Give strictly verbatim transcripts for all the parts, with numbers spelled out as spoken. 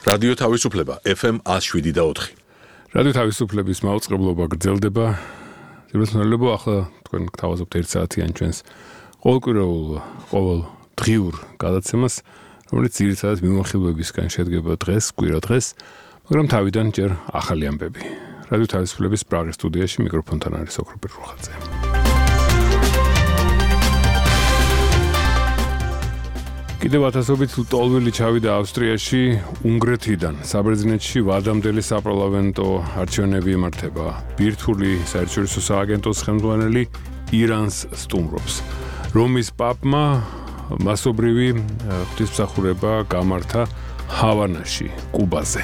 რადიო თავისუფლება F M one oh seven და four. რადიო თავისუფლების მაუწყებლობა გრძელდება. ძირითადად ახლა თქვენ გთავაზობთ ერთ საათიან ჩვენს ყოველკვირეულ ყოველ დღიურ გადაცემას, რომელიც ძირითადად მიმოხილვებისგან შედგება დღეს, კვირა დღეს, მაგრამ თავიდან ჯერ ახალი ამბები. რადიო თავისუფლების პრაღის სტუდიაში მიკროფონთან არის ოქროპირ რუხაძე. კიდევ ათასობით ლტოლვილი ჩავიდა ავსტრიაში უნგრეთიდან. საბერძნეთში ვადამდელი საპარლამენტო არჩევნები იმართება. ბირთვული საერთაშორისო სააგენტოს ხელმძღვანელი ირანს სტუმრობს. რომის პაპმა მასობრივი ღვთისმსახურება გამართა ჰავანაში, კუბაზე.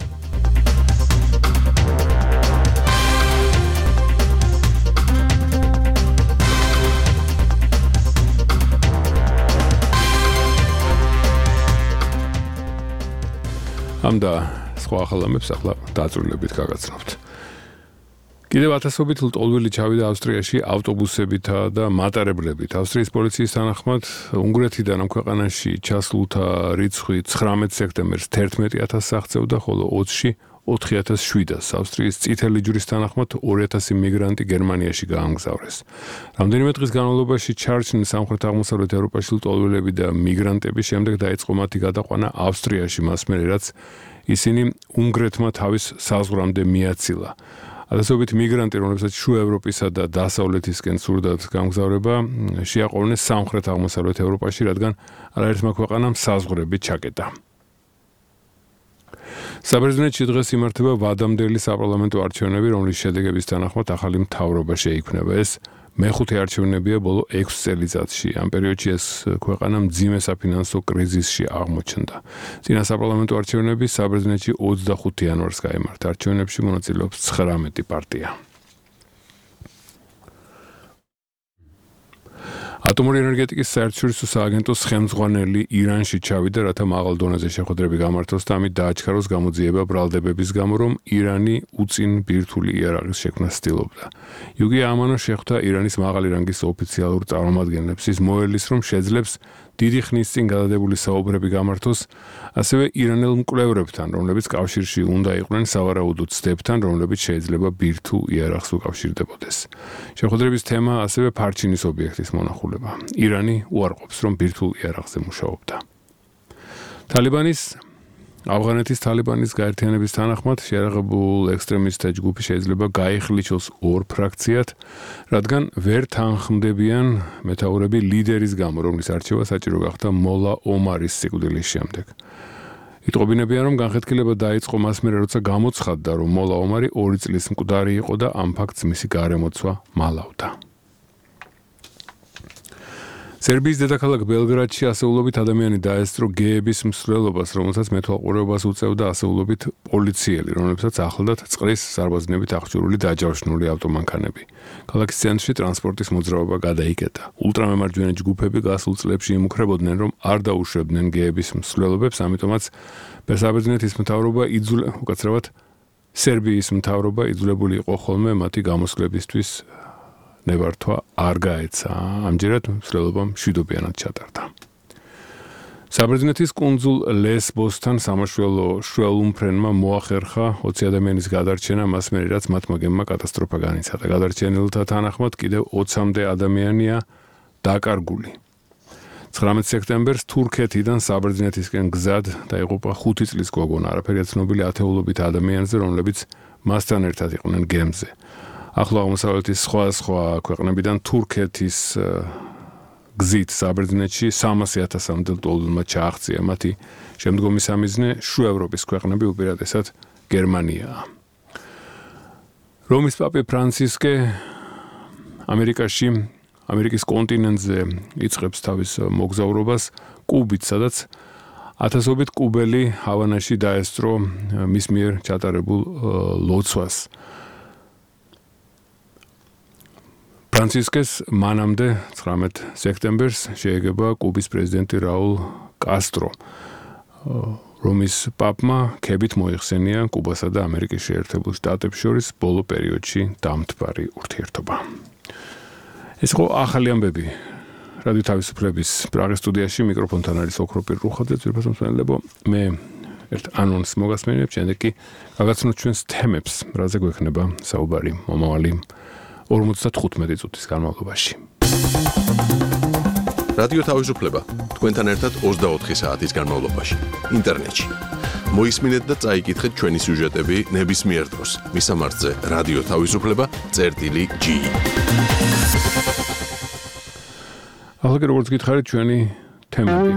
ამ და სხვა ახალამებს ახლა დაწვრილებით გაგაცნობთ. კიდევ ათასობით ლტოლვილი ჩავიდა ავსტრიაში ავტობუსებითა და მატარებლებით. ავსტრიის პოლიციის თანახმად უნგრეთიდან ამ ქვეყანაში ჩასულთა რიცხვი ცხრამეტ სექტემბერს თერთმეტი ათასს აღწევდა, ხოლო ოცში ოთხი ათას შვიდას. ავსტრიის წითელი ჯვრის თანახმად ორი ათასი მიგრანტი გერმანიაში გაამგზავრეს. რამდენიმე დღის განმავლობაში ჩარჩნენ სამხრეთ-აღმოსავლეთ ევროპაში ლტოლვილები და მიგრანტები, შემდეგ დაიწყო მათი გადაყვანა ავსტრიაში, მას მერე რაც ისინი უნგრეთმა თავის საზღვრამდე მიაცილა. ათასობით მიგრანტი, რომლებსაც შუა ევროპისა და დასავლეთისკენ სურდათ გამგზავრება, შეაყოვნეს სამხრეთ-აღმოსავლეთ ევროპაში, რადგან არაერთმა ქვეყანამ საზღვრები ჩაკეტა. საბერძნეთში დღეს იმართება ვადამდელი საპარლამენტო არჩევნები, რომლის შედეგების თანახმად ახალი მთავრობა შეიქმნება. ეს მეხუთე არჩევნებია ბოლო ექვს წელიწადში. ამ პერიოდში ეს ქვეყანა მძიმე საფინანსო კრიზისში აღმოჩნდა. წინა საპარლამენტო არჩევნები საბერძნეთში ოცდახუთი იანვარს გაიმართა. არჩევნებში მონაწილეობს ცხრამეტი პარტია. ატომური ენერგეტიკის საერთაშორისო სააგენტოს ხელმძღვანელი ირანში ჩავიდა, რათა მაღალ დონეზე შეხვედრები გამართოს და ამით დააჩქაროს გამოძიება ბრალდებების გამო, რომ ირანი უწინ ბირთვული იარაღის შექმნას ცდილობდა. იუგი ამანო შეხვდა ირანის მაღალი რანგის ოფიციალურ წარმომადგენლებს. ის მოელის, რომ შეძლებს დიდი ხნის წინ გადადებული საუბრები გამართოს, ასევე ირანელ მკვლევრებთან, რომლებიც კავშირში უნდა იყვნენ სავარაუდო ცდებთან, რომლებიც შეიძლება ბირთვულ იარაღს უკავშირდებოდეს. შეხვედრების თემა ასევე ფარჩინის ობიექტის მონახულება. ირანი უარყოფს, რომ ბირთვულ იარაღზე მუშაობდა. თალიბანის ავღანეთის თალიბანის გაერთიანების თანახმად შეიარაღებულ ექსტრემისტთა ჯგუფი შეიძლება გაიხლიჩოს ორ ფრაქციად, რადგან ვერ თანხმდებიან მეთაურები ლიდერის გამო, რომლის არჩევა საჭირო გახდა მოლა ომარის სიკვდილის შემდეგ. იტყობინებიან, რომ განხეთქილება დაიწყო მას მერე, როცა გამოცხადდა, რომ მოლა ომარი ორი წლის მკვდარი იყო და ამ ფაქტს მისი გარემოცვა მალავდა. სერბიის დედაქალაქ ბელგრადში ასეულობით ადამიანი დაესწრო გეების მსვლელობას, რომელსაც მეთვალყურეობას უწევდა ასეულობით პოლიციელი, რომლებსაც ახლდათ წყლის სარბაზნებით აღჭურვილი დაჯავშნული ავტომანქანები. ქალაქის ცენტრში ტრანსპორტის მოძრაობა გადაიკეტა. ულტრამემარჯვენე ჯგუფები გასულ წლებში იმუქრებოდნენ, რომ არ დაუშვებდნენ გეების მსვლელობებს, ამიტომაც საბერძნეთის მთავრობა იძულე, უკაცრავად სერბიის მთავრობა იძულებული იყო ხოლმე მათი გამოსვლებისთვის ნებართვა არ გაეცა. ამჯერად მსვლელობა მშვიდობიანად ჩატარდა. საბერძნეთის კუნძულ ლესბოსთან სამაშველო შველუმფრენმა მოახერხა ოცი ადამიანის გადარჩენა, მას მერე რაც მათმა გემმა კატასტროფა განიცადა. გადარჩენილთა თანახმად კიდევ ოცამდე ადამიანია დაკარგული. ცხრამეტ სექტემბერს თურქეთიდან საბერძნეთისკენ გზად დაიღუპა ხუთი წლის გოგონა. არაფერია ცნობილი ათეულობით ადამიანზე, რომლებიც მასთან ერთად იყვნენ გემზე. ახლო აღმოსავლეთის სხვადასხვა ქვეყნებიდან თურქეთის გზით საბერძნეთში სამასი ათასამდე ლტოლვილმა ჩააღწია. მათი შემდგომი სამიზნე შუა ევროპის ქვეყნები, უპირატესად გერმანიაა. რომის პაპი ფრანცისკე ამერიკაში, ამერიკის კონტინენტზე იწყებს თავის მოგზაურობას კუბით, სადაც ათასობით კუბელი ჰავანაში დაესწრო მის მიერ ჩატარებულ ლოცვას. ფრანცისკეს მანამდე ცხრამეტ სექტემბერს შეეგება კუბის პრეზიდენტი რაულ კასტრო. რომის პაპმა ქებით მოიხსენია კუბასა და ამერიკის შეერთებულ შტატებს შორის ბოლო პერიოდში დამთბარი ურთიერთობა. ეს იყო ახალი ამბები რადიო თავისუფლების პრაღის სტუდიაში მიკროფონთან არის ოქროპირ რუხაძე, ძვირფას მსმენელებო. მე ერთ ანონსს მოგასმენებ, შემდეგ კი გაგაცნოთ ჩვენს თემებს, რაზე გვექნება საუბარი მომავალი ორმოცდათხუთმეტი წუთის განმავლობაში. რადიო თავისუფლება თქვენთან ერთად ოცდაოთხი საათის განმავლობაში ინტერნეტში. მოისმინეთ და წაიკითხეთ ჩვენი სიუჟეტები ნებისმიერ დროს. მისამართზე რადიო თავისუფლება წერტილი ჯი. ახლა კი როგორც გითხარით ჩვენი თემები.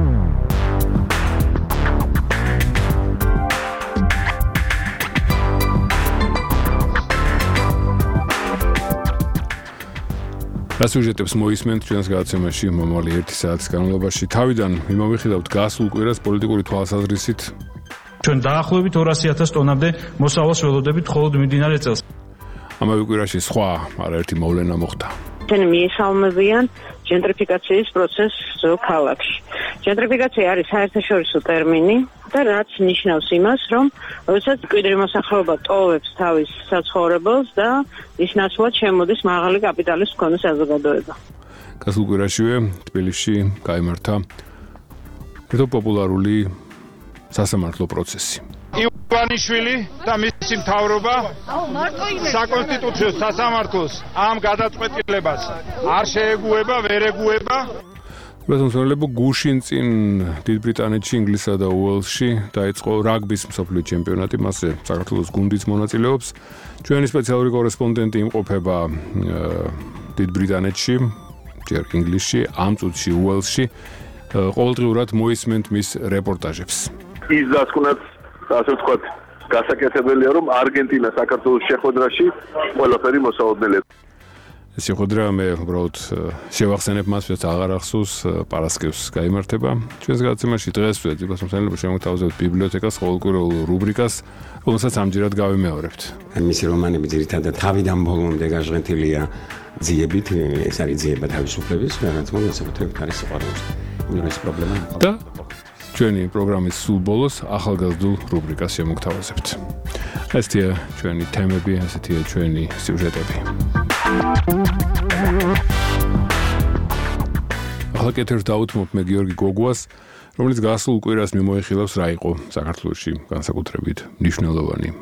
რა სიუჟეტებს მოისმენთ ჩვენს გადაცემაში მომავალი ერთი საათის განმავლობაში. თავიდან მიმოვიხილავთ გასულ კვირას პოლიტიკური თვალსაზრისით. ჩვენ დაახლოებით ორასი ათას ტონამდე მოსავალს ველოდებით მხოლოდ მიმდინარე წელს. ამავე კვირაში სხვა არაერთი მოვლენა მოხდა. ჩვენ მიესალმებიან ჯენტრიფიკაციის პროცესს ქალაქში. ჯენტრიფიკაცია არის საერთაშორისო ტერმინი და რაც ნიშნავს იმას, რომ როდესაც მკვიდრი მოსახლეობა ტოვებს თავის საცხოვრებელს და ის ნაცვლად შემოდის მაღალი კაპიტალის მქონე საზოგადოება. გასულ კვირაშივე თბილისში გაიმართა ერთ პოპულარული სასამართლო პროცესი. ივანიშვილი და მისი მთავრობა საკონსტიტუციო სასამართლოს ამ გადაწყვეტილებას არ შეეგუება, ვერ ეგუება. რასამსრულებო გუშინ წინ დიდ ბრიტანეთში, ინგლისსა და უელსში დაიწყო რაგბის მსოფლიო ჩემპიონატი, მასზე საქართველოს გუნდიც მონაწილეობს. ჩვენი სპეციალური კორესპონდენტი იმყოფება დიდ ბრიტანეთში, ჯერ ინგლისში, ამ წუთში უელსში. ყოველდღიურად მოისმენთ მის რეპორტაჟებს. ის დასკვნაც ასე ვთქვათ, გასაკეთებელია, რომ არგენტინა საქართველოს შეხვედრაში ყველაფერი მოსაოდნელია. ეს შეხვედრა მე უბრალოდ შევახსენებ მას, ვისაც აღარ ახსოვს, პარასკევს გაიმართება. ჩვენს გადაცემაში დღეს ვეძებთ მოსახლეობა შემოგთავაზებთ ბიბლიოთეკას ყოველკვირეულ რუბრიკას, რომელსაც ამჯერად გავიმეორებთ. მისი რომანები ძირითადად თავიდან ბოლომდე გაჟღენთილია ძიებით, ეს არის ძიება თავისუფლების, რაც განსაკუთრებით არის სიყვარულს. ეს პრობლემა და ჩვენი პროგრამის სულ ბოლოს ახალგაზრდულ რუბრიკას შემოგთავაზებთ. ესეთია ჩვენი თემები, ესეთია ჩვენი სიუჟეტები. ახლა კეთერს დავუთმობ მე გიორგი გოგუას, რომელიც გასულ კვირას მიმოიხილავს რა იყო საქართველოში განსაკუთრებით მნიშვნელოვანი.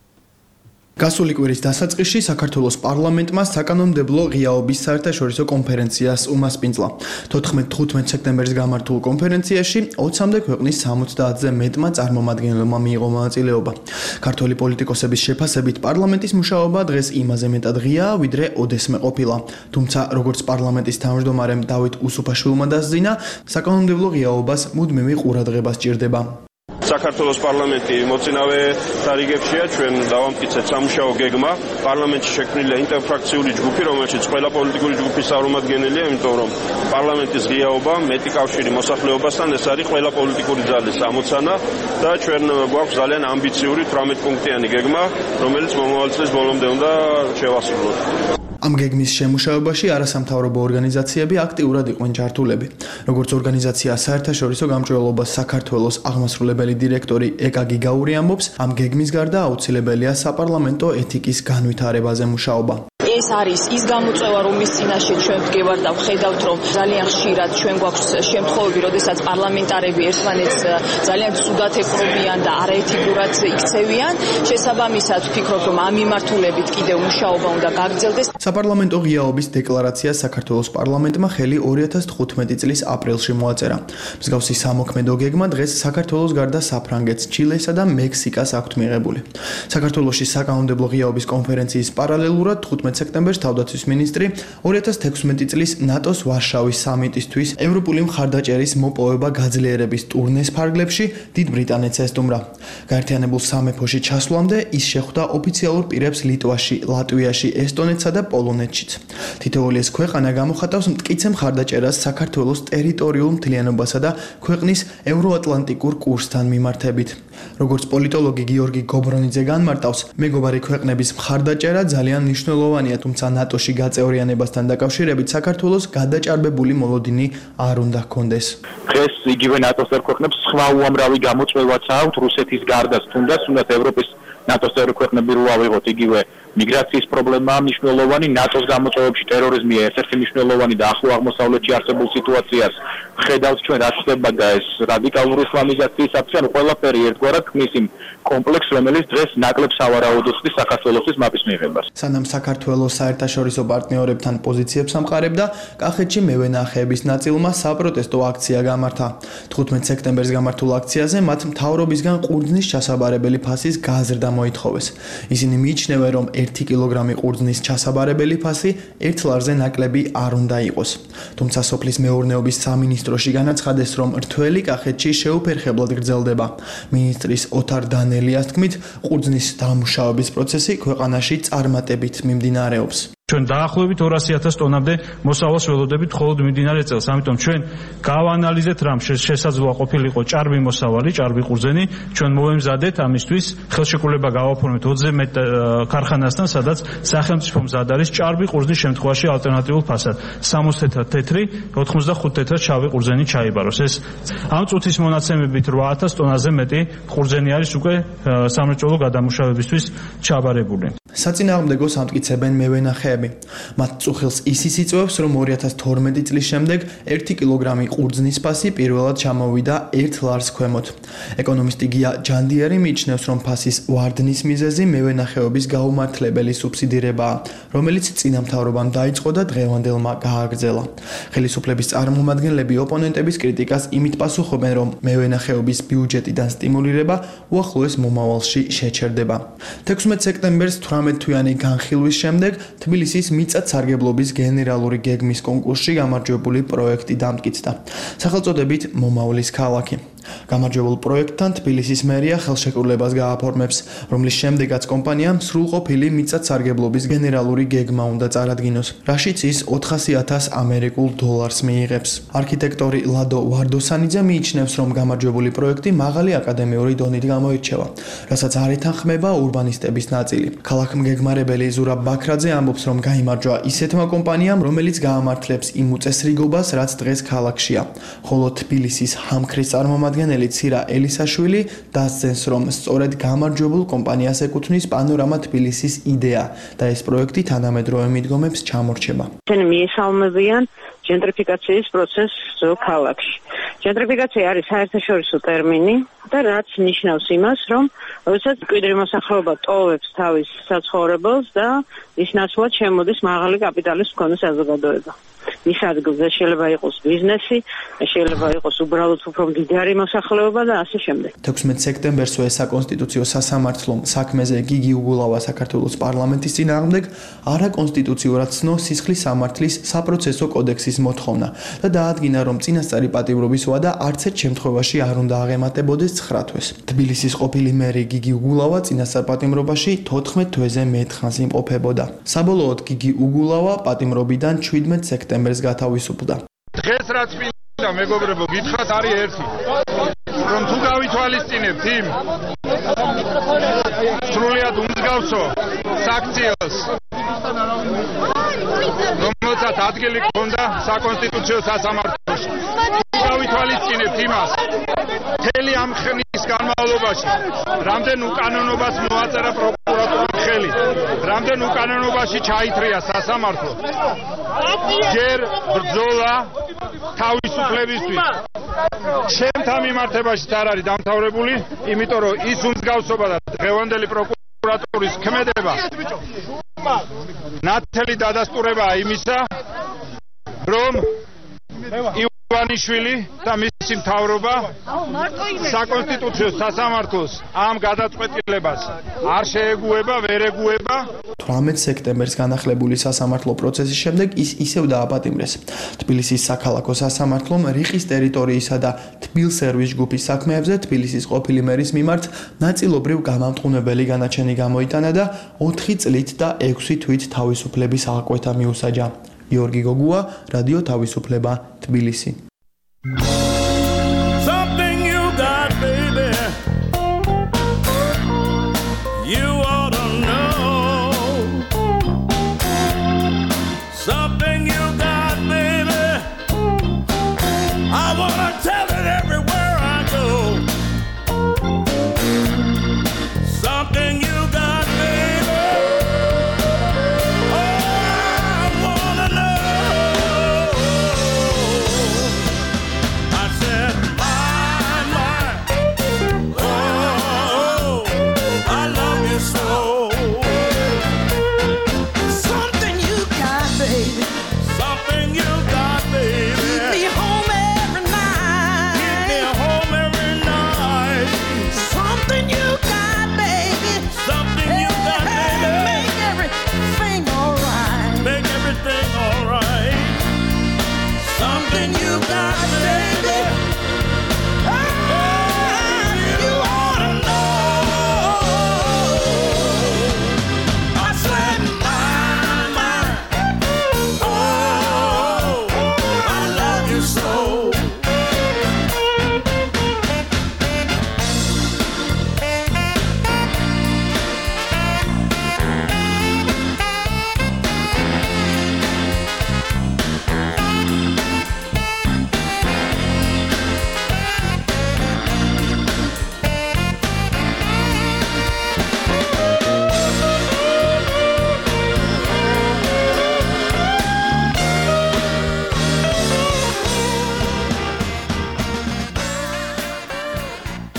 გასული კვირის დასაწყისში საქართველოს პარლამენტმა საკანონმდებლო ღიაობის საერთაშორისო კონფერენციას უმასპინძლა. თოთხმეტ-თხუთმეტ სექტემბერს გამართულ კონფერენციაში ოცამდე ქვეყნის სამოცდაათზე მეტმა წარმომადგენელმა მიიღო მონაწილეობა. ქართველი პოლიტიკოსების შეფასებით პარლამენტის მუშაობა დღეს იმაზე მეტად ღიაა, ვიდრე ოდესმე ყოფილა. თუმცა როგორც პარლამენტის თავმჯდომარემ დავით უსუფაშვილმა დასძინა, საკანონმდებლო ღიაობას მუდმივი ყურადღება სჭირდება. საქართველოს პარლამენტი მოწინავე დარიგებშია, ჩვენ დავამტკიცეთ სამუშაო გეგმა. პარლამენტში შექმნილია ინტერფრაქციული ჯგუფი, რომელშიც ყველა პოლიტიკური ჯგუფის წარმომადგენელია, იმიტომ რომ პარლამენტის ღიაობა მეტი კავშირი მოსახლეობასთან, ეს არის ყველა პოლიტიკური ძალის ამოცანა და ჩვენ გვაქვს ძალიან ამბიციური თვრამეტ პუნქტიანი გეგმა, რომელიც მომავალ წლის ბოლომდე უნდა შევასრულოთ. ამ გეგმის შემუშავებაში არასამთავრობო ორგანიზაციები აქტიურად იყვნენ ჩართულები. როგორც ორგანიზაცია საერთაშორისო გამჭვირვალობას საქართველოს აღმასრულებელი დირექტორი ეკა გიგაური ამბობს, ამ გეგმის გარდა აუცილებელია საპარლამენტო ეთიკის განვითარებაზე მუშაობა. ეს არის ის გამოწვევა, რომლის წინაშე ჩვენ ვდგევართ და ვხედავთ, რომ ძალიან ხშირად ჩვენ გვაქვს შემთხვევები, როდესაც პარლამენტარები ერთმანეთს ძალიან ცუდად ეკრობიან და არაეთიკურად იქცევიან. შესაბამისად ვფიქრობ, რომ ამ მიმართულებით კიდევ მუშაობა უნდა გაგრძელდეს. საპარლამენტო ღიაობის დეკლარაცია საქართველოს პარლამენტმა ხელი ორი ათას თხუთმეტი წლის აპრილში მოაწერა. მსგავსი სამოქმედო გეგმა დღეს საქართველოს გარდა საფრანგეთს, ჩილესა და მექსიკას აქვთ მიღებული. საქართველოში საკანონმდებლო ღიაობის კონფერენციის პარალელურად თხუთმეტ სექტემბერს თავდაცვის მინისტრი ორი ათას თექვსმეტი წლის ნატოს ვარშავის სამიტისთვის ევროპული მხარდაჭერის მოპოვება გაძლიერების ტურნეს ფარგლებში დიდ ბრიტანეთს ესტუმრა. გაერთიანებულ სამეფოში ჩასვლამდე ის შეხვდა ოფიციალურ პირებს ლიტვაში, ლატვიაში, ესტონეთსა და პოლონეთშიც. თითოეული ეს ქვეყანა გამოხატავს მტკიცე მხარდაჭერას საქართველოს ტერიტორიულ მთლიანობასა და ქვეყნის ევროატლანტიკურ კურსთან მიმართებით. როგორც პოლიტოლოგი გიორგი გობრონიძე განმარტავს, მეგობარი ქვეყნების მხარდაჭერა ძალიან მნიშვნელოვანია, თუმცა ნატოში გაწევრიანებასთან დაკავშირებით საქართველოს გადაჭარბებული მოლოდინი არ უნდა ჰქონდეს. დღეს იგივე ნატოს ქვეყნებს სხვა უამრავი გამოწვევაც აქვთ რუსეთის გარდა, თუნდაც უნდათ ევროპის ნატოს წევრი ქვეყნები რო ავიღოთ იგივე მიგრაციის პრობლემაა მნიშვნელოვანი, ნატოს გამოწვევებში ტერორიზმი ერთ-ერთი მნიშვნელოვანი და ახლო აღმოსავლეთში არსებულ სიტუაციას ხედავს ჩვენ რაც ხდება და ეს რადიკალური ისლამიზაციის აფსან ყველაფერი ერთგვარად ქმნის იმ კომპლექსს, რომელიც დღეს ნაკლებ სავარაუდოს საქართველოს მაპის მიღებას. სანამ საქართველოს საერთაშორისო პარტნიორებთან პოზიციებს ამყარებდა, კახეთში მევენახეების ნაწილმა საპროტესტო აქცია გამართა. თხუთმეტ სექტემბერს გამართულ აქციაზე მათ მთავრობისგან ყურძნის ჩასაბარებელი ფასის გაზრდა მოითხოვეს. ისინი მიიჩნევენ, რომ ერთი კილოგრამი ყურძნის ჩასაბარებელი ფასი ერთ ლარზე ნაკლები არ უნდა იყოს. თუმცა სოფლის მეურნეობის სამინისტროში განაცხადეს, რომ რთველი კახეთში შეუფერხებლად გრძელდება. მინისტრის ოთარ დანელიას თქმით, ყურძნის დამუშავების პროცესი ქვეყანაში წარმატებით მიმდინარეობს. ჩვენ დაახლოებით ორასი ათას ტონამდე მოსავალს ველოდებით მხოლოდ მიმდინარე წელს. ამიტომ ჩვენ გავანალიზეთ რამ შესაძლოა ყოფილიყო ჭარბი მოსავალი, ჭარბი ყურძენი, ჩვენ მოვემზადეთ ამისთვის ხელშეკრულება გავაფორმეთ ოცზე მეტ ქარხანასთან, სადაც სახელმწიფო მზად არის ჭარბი ყურძნის შემთხვევაში ალტერნატიულ ფასად. სამოცი თეთრად თეთრი, ოცდახუთ თეთრად შავი ყურძენი ჩაიბაროს. ეს ამ წუთის მონაცემებით რვა ათას ტონაზე მეტი ყურძენი არის უკვე სამრეწველო გადამუშავებისთვის ჩაბარებული. საწინააღმდეგოს ამტკიცებენ მევენახეები. მათ წუხილს ისიც იწვევს, რომ ორი ათას თორმეტი წლის შემდეგ ერთი კილოგრამი ყურძნის ფასი პირველად ჩამოვიდა ერთ ლარს ქვემოთ. ეკონომისტი გია ჯანდიერი მიიჩნევს, რომ ფასის ვარდნის მიზეზი მევენახეობის გაუმართლებელი სუბსიდირებაა, რომელიც წინა მთავრობამ დაიწყო და დღევანდელმა გააგრძელა. ხელისუფლების წარმომადგენლები ოპონენტების კრიტიკას იმით პასუხობენ, რომ მევენახეობის ბიუჯეტიდან სტიმულირება უახლოეს მომავალში შეჩერდება. თექვსმეტ სექტემბერს თვრამეტთვიანი განხილვის შემდეგ თბილისის მიწათსარგებლობის გენერალური გეგმის კონკურსში გამარჯვებული პროექტი დამტკიცდა. სახელწოდებით მომავლის ქალაქი. გამარჯვებულ პროექტთან თბილისის მერია ხელშეკრულებას გააფორმებს, რომლის შემდეგაც კომპანიამ სრულყოფილი მიწათსარგებლობის გენერალური გეგმა უნდა წარადგინოს, რაშიც ის ოთხასი ათას ამერიკულ დოლარს მიიღებს. არქიტექტორი ლადო ვარდოსანიძე მიიჩნევს, რომ გამარჯვებული პროექტი მაღალი აკადემიური დონით გამოირჩევა, რასაც არ ეთანხმება ურბანისტების ნაწილი. ქალაქმგეგმარებელი ზურაბ ბაქრაძე ამბობს, რომ გაიმარჯვა ისეთმა კომპანიამ, რომელიც გაამართლებს იმ უწესრიგობას, რაც დღეს ქალაქშია, ხოლო თბილისის ჰამქრის წარმომადგენელი ცირა ელისაშვილი დასძენს, რომ სწორედ გამარჯვებულ კომპანიას ეკუთვნის პანორამა თბილისის იდეა და ეს პროექტი თანამედროვე მიდგომებს ჩამორჩება. ისინი მიესალმებიან ჯენტრიფიკაციის პროცესს ქალაქში. ჯენტრიფიკაცია არის საერთაშორისო ტერმინი და რაც ნიშნავს იმას, რომ როდესაც მკვიდრი მოსახლეობა ტოვებს თავის საცხოვრებელს და ის ნაცვლად შემოდის მაღალი კაპიტალის მქონე საზოგადოება. ის ადგილზე შეიძლება იყოს ბიზნესი, შეიძლება იყოს უბრალოდ უფრო მდიდარი მოსახლეობა და ასე შემდეგ. თექვსმეტ სექტემბერსვე საკონსტიტუციო სასამართლომ საქმეზე გიგი უგულავა საქართველოს პარლამენტის წინააღმდეგ არაკონსტიტუციურად ცნო სისხლის სამართლის საპროცესო კოდექსის მოთხოვნა და დაადგინა, რომ წინასწარი პატიმრობის ვადა არც ერთ შემთხვევაში არ უნდა აღემატებოდეს ცხრა თვეს. თბილისის ყოფილი მერი გიგი უგულავა წინასწარ პატიმრობაში თოთხმეტ თვეზე მეტ ხანს იმყოფებოდა. საბოლოოდ გიგი უგულავა პატიმრობიდან შვიდმეტ სექტემბერს გათავისუფლდა. დღეს რაც მინდა მეგობრებო გითხრათ არის ერთი, რომ თუ გავითვალისწინებთ იმ სრულიად უმსგავსო საქციელს, რომელსაც ადგილი ჰქონდა საკონსტიტუციო სასამართლოში, თუ გავითვალისწინებთ იმას, მთელი ამ ხნის განმავლობაში რამდენ უკანონობას მოაწერა პროკურატურამ ხელი, რამდენ უკანონობაში ჩაითრია სასამართლო, ჯერ ბრძოლა თავისუფლებისთვის ჩემთან მიმართებაშიც არ არის დამთავრებული, იმიტომ რომ ის უმსგავსობა და დღევანდელი პროკურატურის ქმედება ნათელი დადასტურებაა იმისა, რომ ივანიშვილი და მისი მთავრობა საკონსტიტუციო სასამართლოს ამ გადაწყვეტილებას არ შეეგუება, ვერ ეგუება. თვრამეტ სექტემბერს განახლებული სასამართლო პროცესის შემდეგ ის ისევ დააპატიმრეს. თბილისის საქალაქო სასამართლომ რიყის ტერიტორიისა და თბილსერვის ჯგუფის საქმეებზე თბილისის ყოფილი მერის მიმართ ნაწილობრივ გამამტყუნებელი განაჩენი გამოიტანა და ოთხი წლით და ექვსი თვით თავისუფლების აღკვეთა მიუსაჯა. გიორგი გოგუა, რადიო თავისუფლება, თბილისი. Something you got, baby. You ought to know. Something you got, baby. I wanna tell it everywhere I go. Something you got, baby.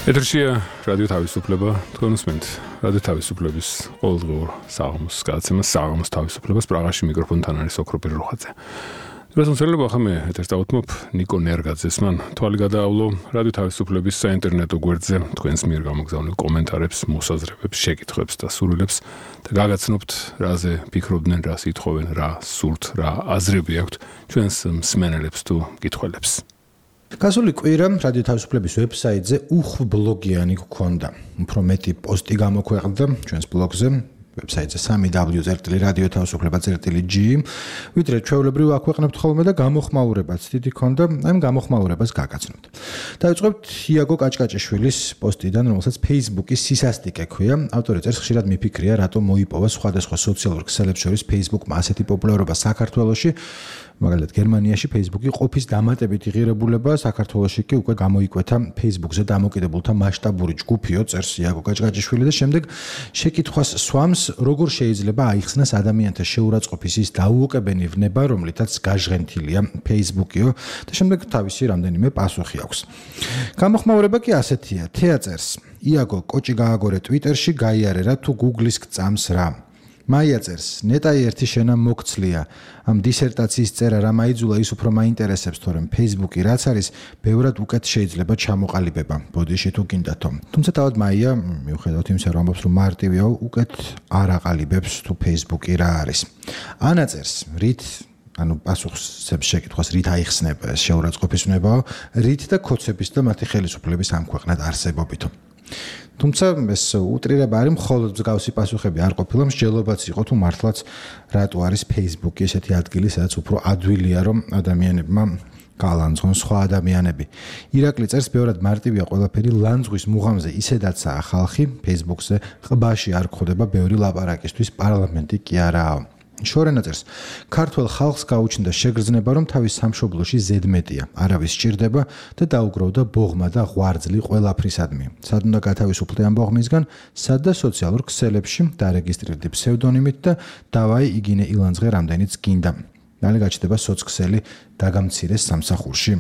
ეთერშია რადიო თავისუფლება, თქვენ უსმენთ რადიო თავისუფლების ყოველდღიურ საღამოს გადაცემას, საღამოს თავისუფლებას. პრაღაში მიკროფონთან არის ოქროპირ როხაძე. Răspunsurile ახლა ეთერს დავუთმობ ნიკო ნერგაძეს. მან თვალი გადაავლო რადიო თავისუფლების საინტერნეტო გვერდზე თქვენს მიერ გამოგზავნილ კომენტარებს, მოსაზრებებს, შეკითხვებს და სურვილებს და გაგაცნობთ, რაზე ფიქრობდნენ, რა სიტყვენ, რა სურთ, რა აზრები აქვთ ჩვენს მსმენელებს თუ მკითხველებს. გასული კვირა რადიო თავისუფლების ვებსაიტზე უხბლოგიანი გქონდა. უფრო მეტი პოსტი გამოქვეყნდა ჩვენს ბლოგზე, ვებსაიტზე სამი დაბლიუ წერტილი რადიო თავისუფლება წერტილი ჯი, ვიდრე ჩვეულებრივ აქვეყნებთ ხოლმე და გამოხმაურებაც დიდი ქონდა, აი ამ გამოხმაურებას გაგაცნობთ. დავიწყებთ იაგო კაჭკაჭიშვილის პოსტიდან, რომელსაც Facebook-ის სისასტიკე ქვია. ავტორი წერს, ხშირად მიფიქრია, რატომ მოიპოვა სხვადასხვა სოციალურ ქსელებს შორის Facebook-მა ასეთი პოპულარობა საქართველოში. მაგალითად გერმანიაში Facebook-ი ყოფის დამატებით იღირებულება, საქართველოში კი უკვე გამოიკვეთა Facebook-ზე დამოკიდებულთა მასშტაბური ჯგუფიო, წერს იაგო კაჭკაჭიშვილი და შემდეგ შეკითხვას სვამს, როგორ შეიძლება აიხსნას ადამიანთა შეურაცხყოფის ის დაუოკებელი ვნება, რომლითაც გაჟღენთილია Facebook-იო და შემდეგ თავისი რამდენიმე პასუხი აქვს. გამოხმაურება კი ასეთია, თეა წერს, იაგო კოჭი გააგორე Twitter-ში, გაიარე რა თუ Google-ის გწამს რა. მაია წერს, ნეტაი ერთი შენა მოგცლია. ამ დისერტაციის წერა რა მაიძულა ის უფრო მაინტერესებს, თორემ Facebook-ი რაც არის, ბევრად უკეთ შეიძლება ჩამოყალიბება. ბოდიში თუ გინდათო. თუმცა თავად მაია, მიუხედავად იმისა, რომ ამბობს, რომ მარტივია, უკეთ არ აყალიბებს თუ Facebook-ი რა არის. ანა წერს, რით ანუ პასუხს შეკითხვას რით აიხსნება ეს შეურაცხყოფის ვნებაო, რით და კოცების და მათი ხელისუფლების ამ ქვეყნად არსებობითო. თუმცა ეს უტრირება არის, მხოლოდ მსგავსი პასუხები არ ყოფილა, მსჯელობაც იყო თუ მართლაც რატო არის Facebook-ი ესეთი ადგილი, სადაც უფრო ადვილია, რომ ადამიანებმა გალანძღონ სხვა ადამიანები. ირაკლი წერს, ბევრად მარტივია ყველაფერი, ლანძღვის მუღამზე ისედაცაა ხალხი, Facebook-ზე ყბაში არ გხდება ბევრი ლაპარაკისთვის, პარლამენტი კი არაა. შორენა წერს, ქართველ ხალხს გაუჩნდა შეგრძნება, რომ თავის სამშობლოში ზედმეტია, არავის სჭირდება და დაუგროვდა ბოღმა და ღვარძლი ყველაფრისადმი. სად უნდა გათავისუფლდე ამ ბოღმისგან, სად და სოციალურ ქსელებში დარეგისტრირდი ფსევდონიმით და დავაი იგინე ილანძღე რამდენიც გინდა. მალე გაჩნდება სოцქსელი დაგამცირეს სამსახურში.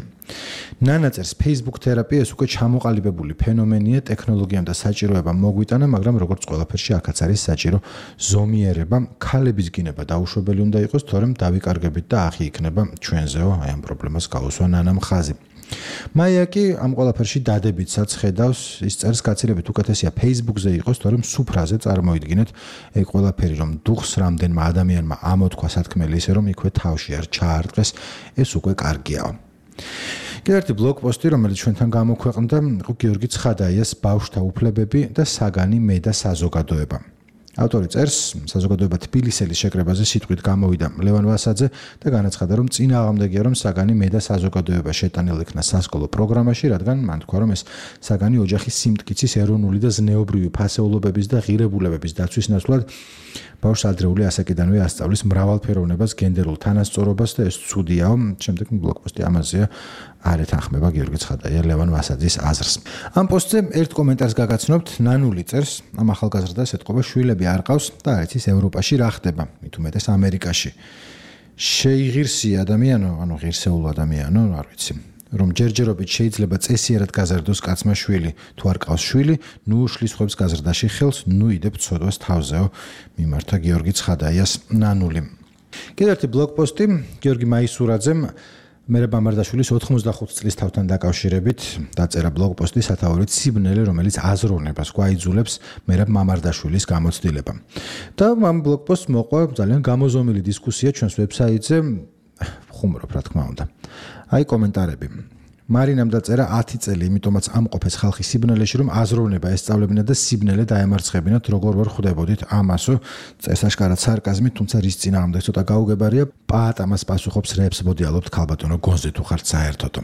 ნანა წერს, Facebook თერაპია ეს უკვე ჩამოყალიბებული ფენომენია, ტექნოლოგიამ და საჭიროებამ მოგვიტანა, მაგრამ როგორც ყველაფერში აქაც არის საჭირო ზომიერება, ქალების გინება დაუშვებელი უნდა იყოს, თორემ დავიკარგებით და ახი იქნება ჩვენზეო, აი ამ პრობლემას გაუსვა ნანამ ხაზი. მაია კი ამ ყველაფერში დადებითსაც ხედავს, ის წერს, გაცილებით უკეთესია Facebook-ზე იყოს, თორემ სუფრაზე წარმოიდგინეთ, ეგ ყველაფერი რომ დუხს რამდენმა ადამიანმა ამოთქვა სათქმელი ისე რომ იქვე თავში არ ჩაარტყეს, ეს უკვე კარგიაო. კიდევ ერთი ბლოგ პოსტი, რომელიც ჩვენთან გამოქვეყნდა, იყო გიორგი ცხადაიას ბავშვთა უფლებები და საგანი მე და საზოგადოება. ავტორი წერს, საზოგადოება თბილისელის შეკრებაზე სიტყვით გამოვიდა ლევან ვასაძე და განაცხადა, რომ წინააღმდეგია, რომ საგანი მე და საზოგადოება შეტანილ იქნა სასკოლო პროგრამაში, რადგან მან თქვა, რომ ეს საგანი ოჯახის სიმტკიცის ეროვნული და ზნეობრივი ფასეულობების და ღირებულებების დაცვის ნაცვლად ბავშვს ადრეული ასაკიდანვე ასწავლის მრავალფეროვნებას, გენდერულ თანასწორობას და ეს ცუდიაო. შემდეგ ბლოგპოსტი ამაზეა არ ეთანხმება გიორგი ცხადაია ლევან ვასაძის აზრს. ამ პოსტზე ერთ კომენტარს გაგაცნობთ, ნანული წერს, ამ ახალგაზრდას ეთყობა შვილები არ ყავს და არ იცის ევროპაში რა ხდება, მით უმეტეს ამერიკაში. შეიღირსი ადამიანო, ანუ ღირსეულ ადამიანო, არ ვიცი. რომ ჯერჯერობით შეიძლება წესიერად გაზარდოს კაცმა შვილი, თუ არ ყავს შვილი, ნუ უშლის ხვებს გაზრდაში ხელს, ნუ იდებ ცოდვას თავზეო, მიმართა გიორგი ცხადაიას ნანული. კიდევ ერთი ბლოგპოსტი, გიორგი მაისურაძემ მერაბ მამარდაშვილის ოთხმოცდახუთი წლის თავთან დაკავშირებით დაწერა ბლოგპოსტი სათაურით სიბნელე, რომელიც აზროვნებას გვაიძულებს მერაბ მამარდაშვილის გამოცდილება. და ამ ბლოგპოსტს მოყვა ძალიან გამოზომილი დისკუსია ჩვენს ვებსაიტზე, ხუმრობ რა თქმა უნდა. აი კომენტარები. მარინამ დაწერა ათი წელი, იმიტომაც ამყოფეს ხალხი სიბნელეში, რომ აზროვნება ესწავლებინა და სიბნელე დაემარცხებინათ, როგორ ვერ ხვდებოდით ამასო, წერს აშკარად სარკაზმით, თუმცა რის წინააღმდეგ ცოტა გაუგებარია, პაატამას პასუხობს რეებს მოდიალობთ ქალბატონო გონზე თუ ხართ საერთოდო.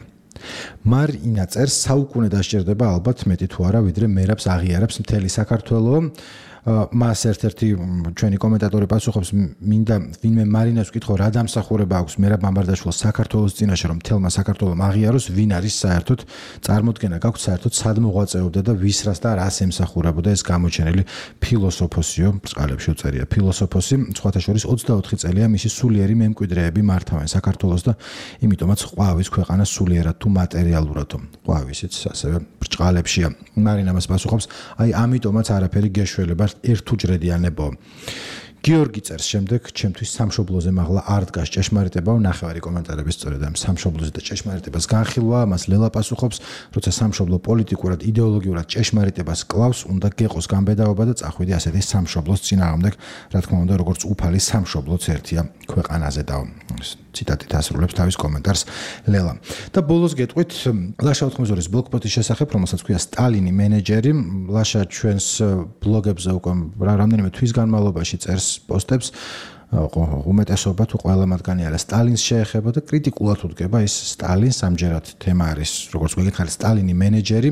მარინა წერს, საუკუნე დასჭირდება ალბათ მეტი თუ არა, ვიდრე მერაბს აღიარებს მთელი საქართველო. მას ერთ-ერთი ჩვენი კომენტატორი პასუხობს, მინდა ვინმე მარინას ვკითხო, რა დამსახურება აქვს მერაბ მამბარდაშვილს საქართველოს წინაშე, რომ თელმა საქართველოს აღიაროს, ვინ არის საერთოდ, წარმოდგენა გაქვთ საერთოდ სად მოღვაწეობდა და ვისრას და რას ემსახურებოდა ეს გამოჩენილი ფილოსოფოსიო, ბრწყალებში უწერია ფილოსოფოსი, სხვათა შორის ოცდაოთხი წელია მისი სულიერი მემკვიდრეები მართავენ საქართველოს და იმიტომაც ყვავის ქვეყანა სულიერად თუ მატერიალურად, ყვავისიც ასევე ბრწყალებშია. მარინა მას პასუხობს, აი ამიტომაც არაფერი გეშველება ერთუჯრედიანებო. გიორგი წერს შემდეგ, ჩემთვის სამშობლოზე მაღლა არ დგას ჭეშმარიტებაო, ნახევარი კომენტარების სწორედ ამ სამშობლოზე და ჭეშმარიტებას განხილვა, მას ლელა პასუხობს, როცა სამშობლო პოლიტიკურად, იდეოლოგიურად ჭეშმარიტებას კლავს, უნდა გეყოს გამბედაობა და წახვიდე ასეთი სამშობლოს წინააღმდეგ, რა თქმა უნდა, როგორც უფალი სამშობლოც ერთია ქვეყანაზე და ციტატით ასრულებს თავის კომენტარს ლელა. და ბოლოს გეტყვით ლაშა ოთხმოცდაორის ბლოგპოსტის შესახებ, რომელსაც ქვია სტალინი მენეჯერი, ლაშა ჩვენს ბლოგებზე უკვე რამდენიმე თვის განმავლობაში წერს პოსტებს, უმეტესობა თუ ყველა მათგანი არა სტალინს შეეხება და კრიტიკულად უდგება ის სტალინს, ამჯერად თემა არის, როგორც გვეკითხა, სტალინი მენეჯერი,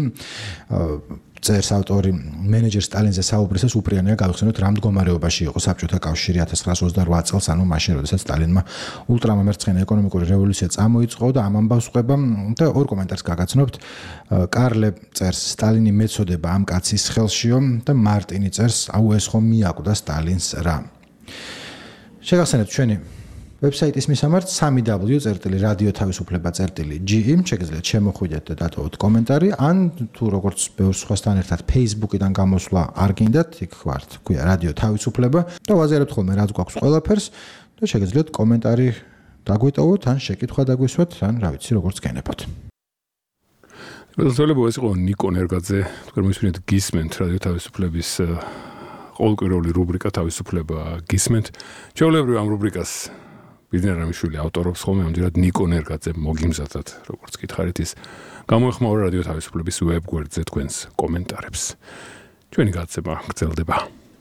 წერს ავტორი მენეჯერ სტალინზე საუბრისას უპრიანია გავიხსენოთ რა მდგომარეობაში იყო საბჭოთა კავშირი ათას ცხრაასი ოცდარვაათი წელს, ანუ მაშინ, როდესაც სტალინმა ულტრამომერცხენა ეკონომიკური რევოლუცია წამოიწყო და ამ ამბავს ყვება და ორ კომენტარს გაგაცნობთ. კარლე წერს სტალინი მეწოდება ამ კაცის ხელშიო და მარტინი წერს აუ ეს ხომ მიაკვდა სტალინს რა. შეგახსენებთ ჩვენი ვებსაიტის მისამართს სამი დაბლიუ წერტილი რადიო თავისუფლება წერტილი ჯი ი შეგიძლიათ შემოხვიდეთ და დატოვოთ კომენტარი, ან თუ როგორც ბევრ სხვასთან ერთად Facebook-იდან გამოსვლა არ გინდათ, იქ ვართ, ქვია რადიო თავისუფლება და ვაზიარებთ ხოლმე რაც გვაქვს ყველაფერს და შეგიძლიათ კომენტარი დაგვიტოვოთ, ან შეკითხვა დაგვისვათ, ან რა ვიცი, როგორც გენებოთ. მოგესალმებით, ეს იყო ნიკო ნერგაძე, თქვენ მისმენთ გისმენთ რადიო თავისუფლების ყოველკვირეული რუბრიკა თავისუფლება გისმენთ. ჩვეულებრივ ამ რუბრიკას ბიზნეს რამიშვილი ავტორობს ხოლმე, ამჯერად ნიკო ნერგაძე მოგიმზადათ, როგორც გითხარით, ის გამოეხმაურა რადიო თავისუფლების ვებგვერდზე თქვენს კომენტარებს. ჩვენი გაცემა გრძელდება.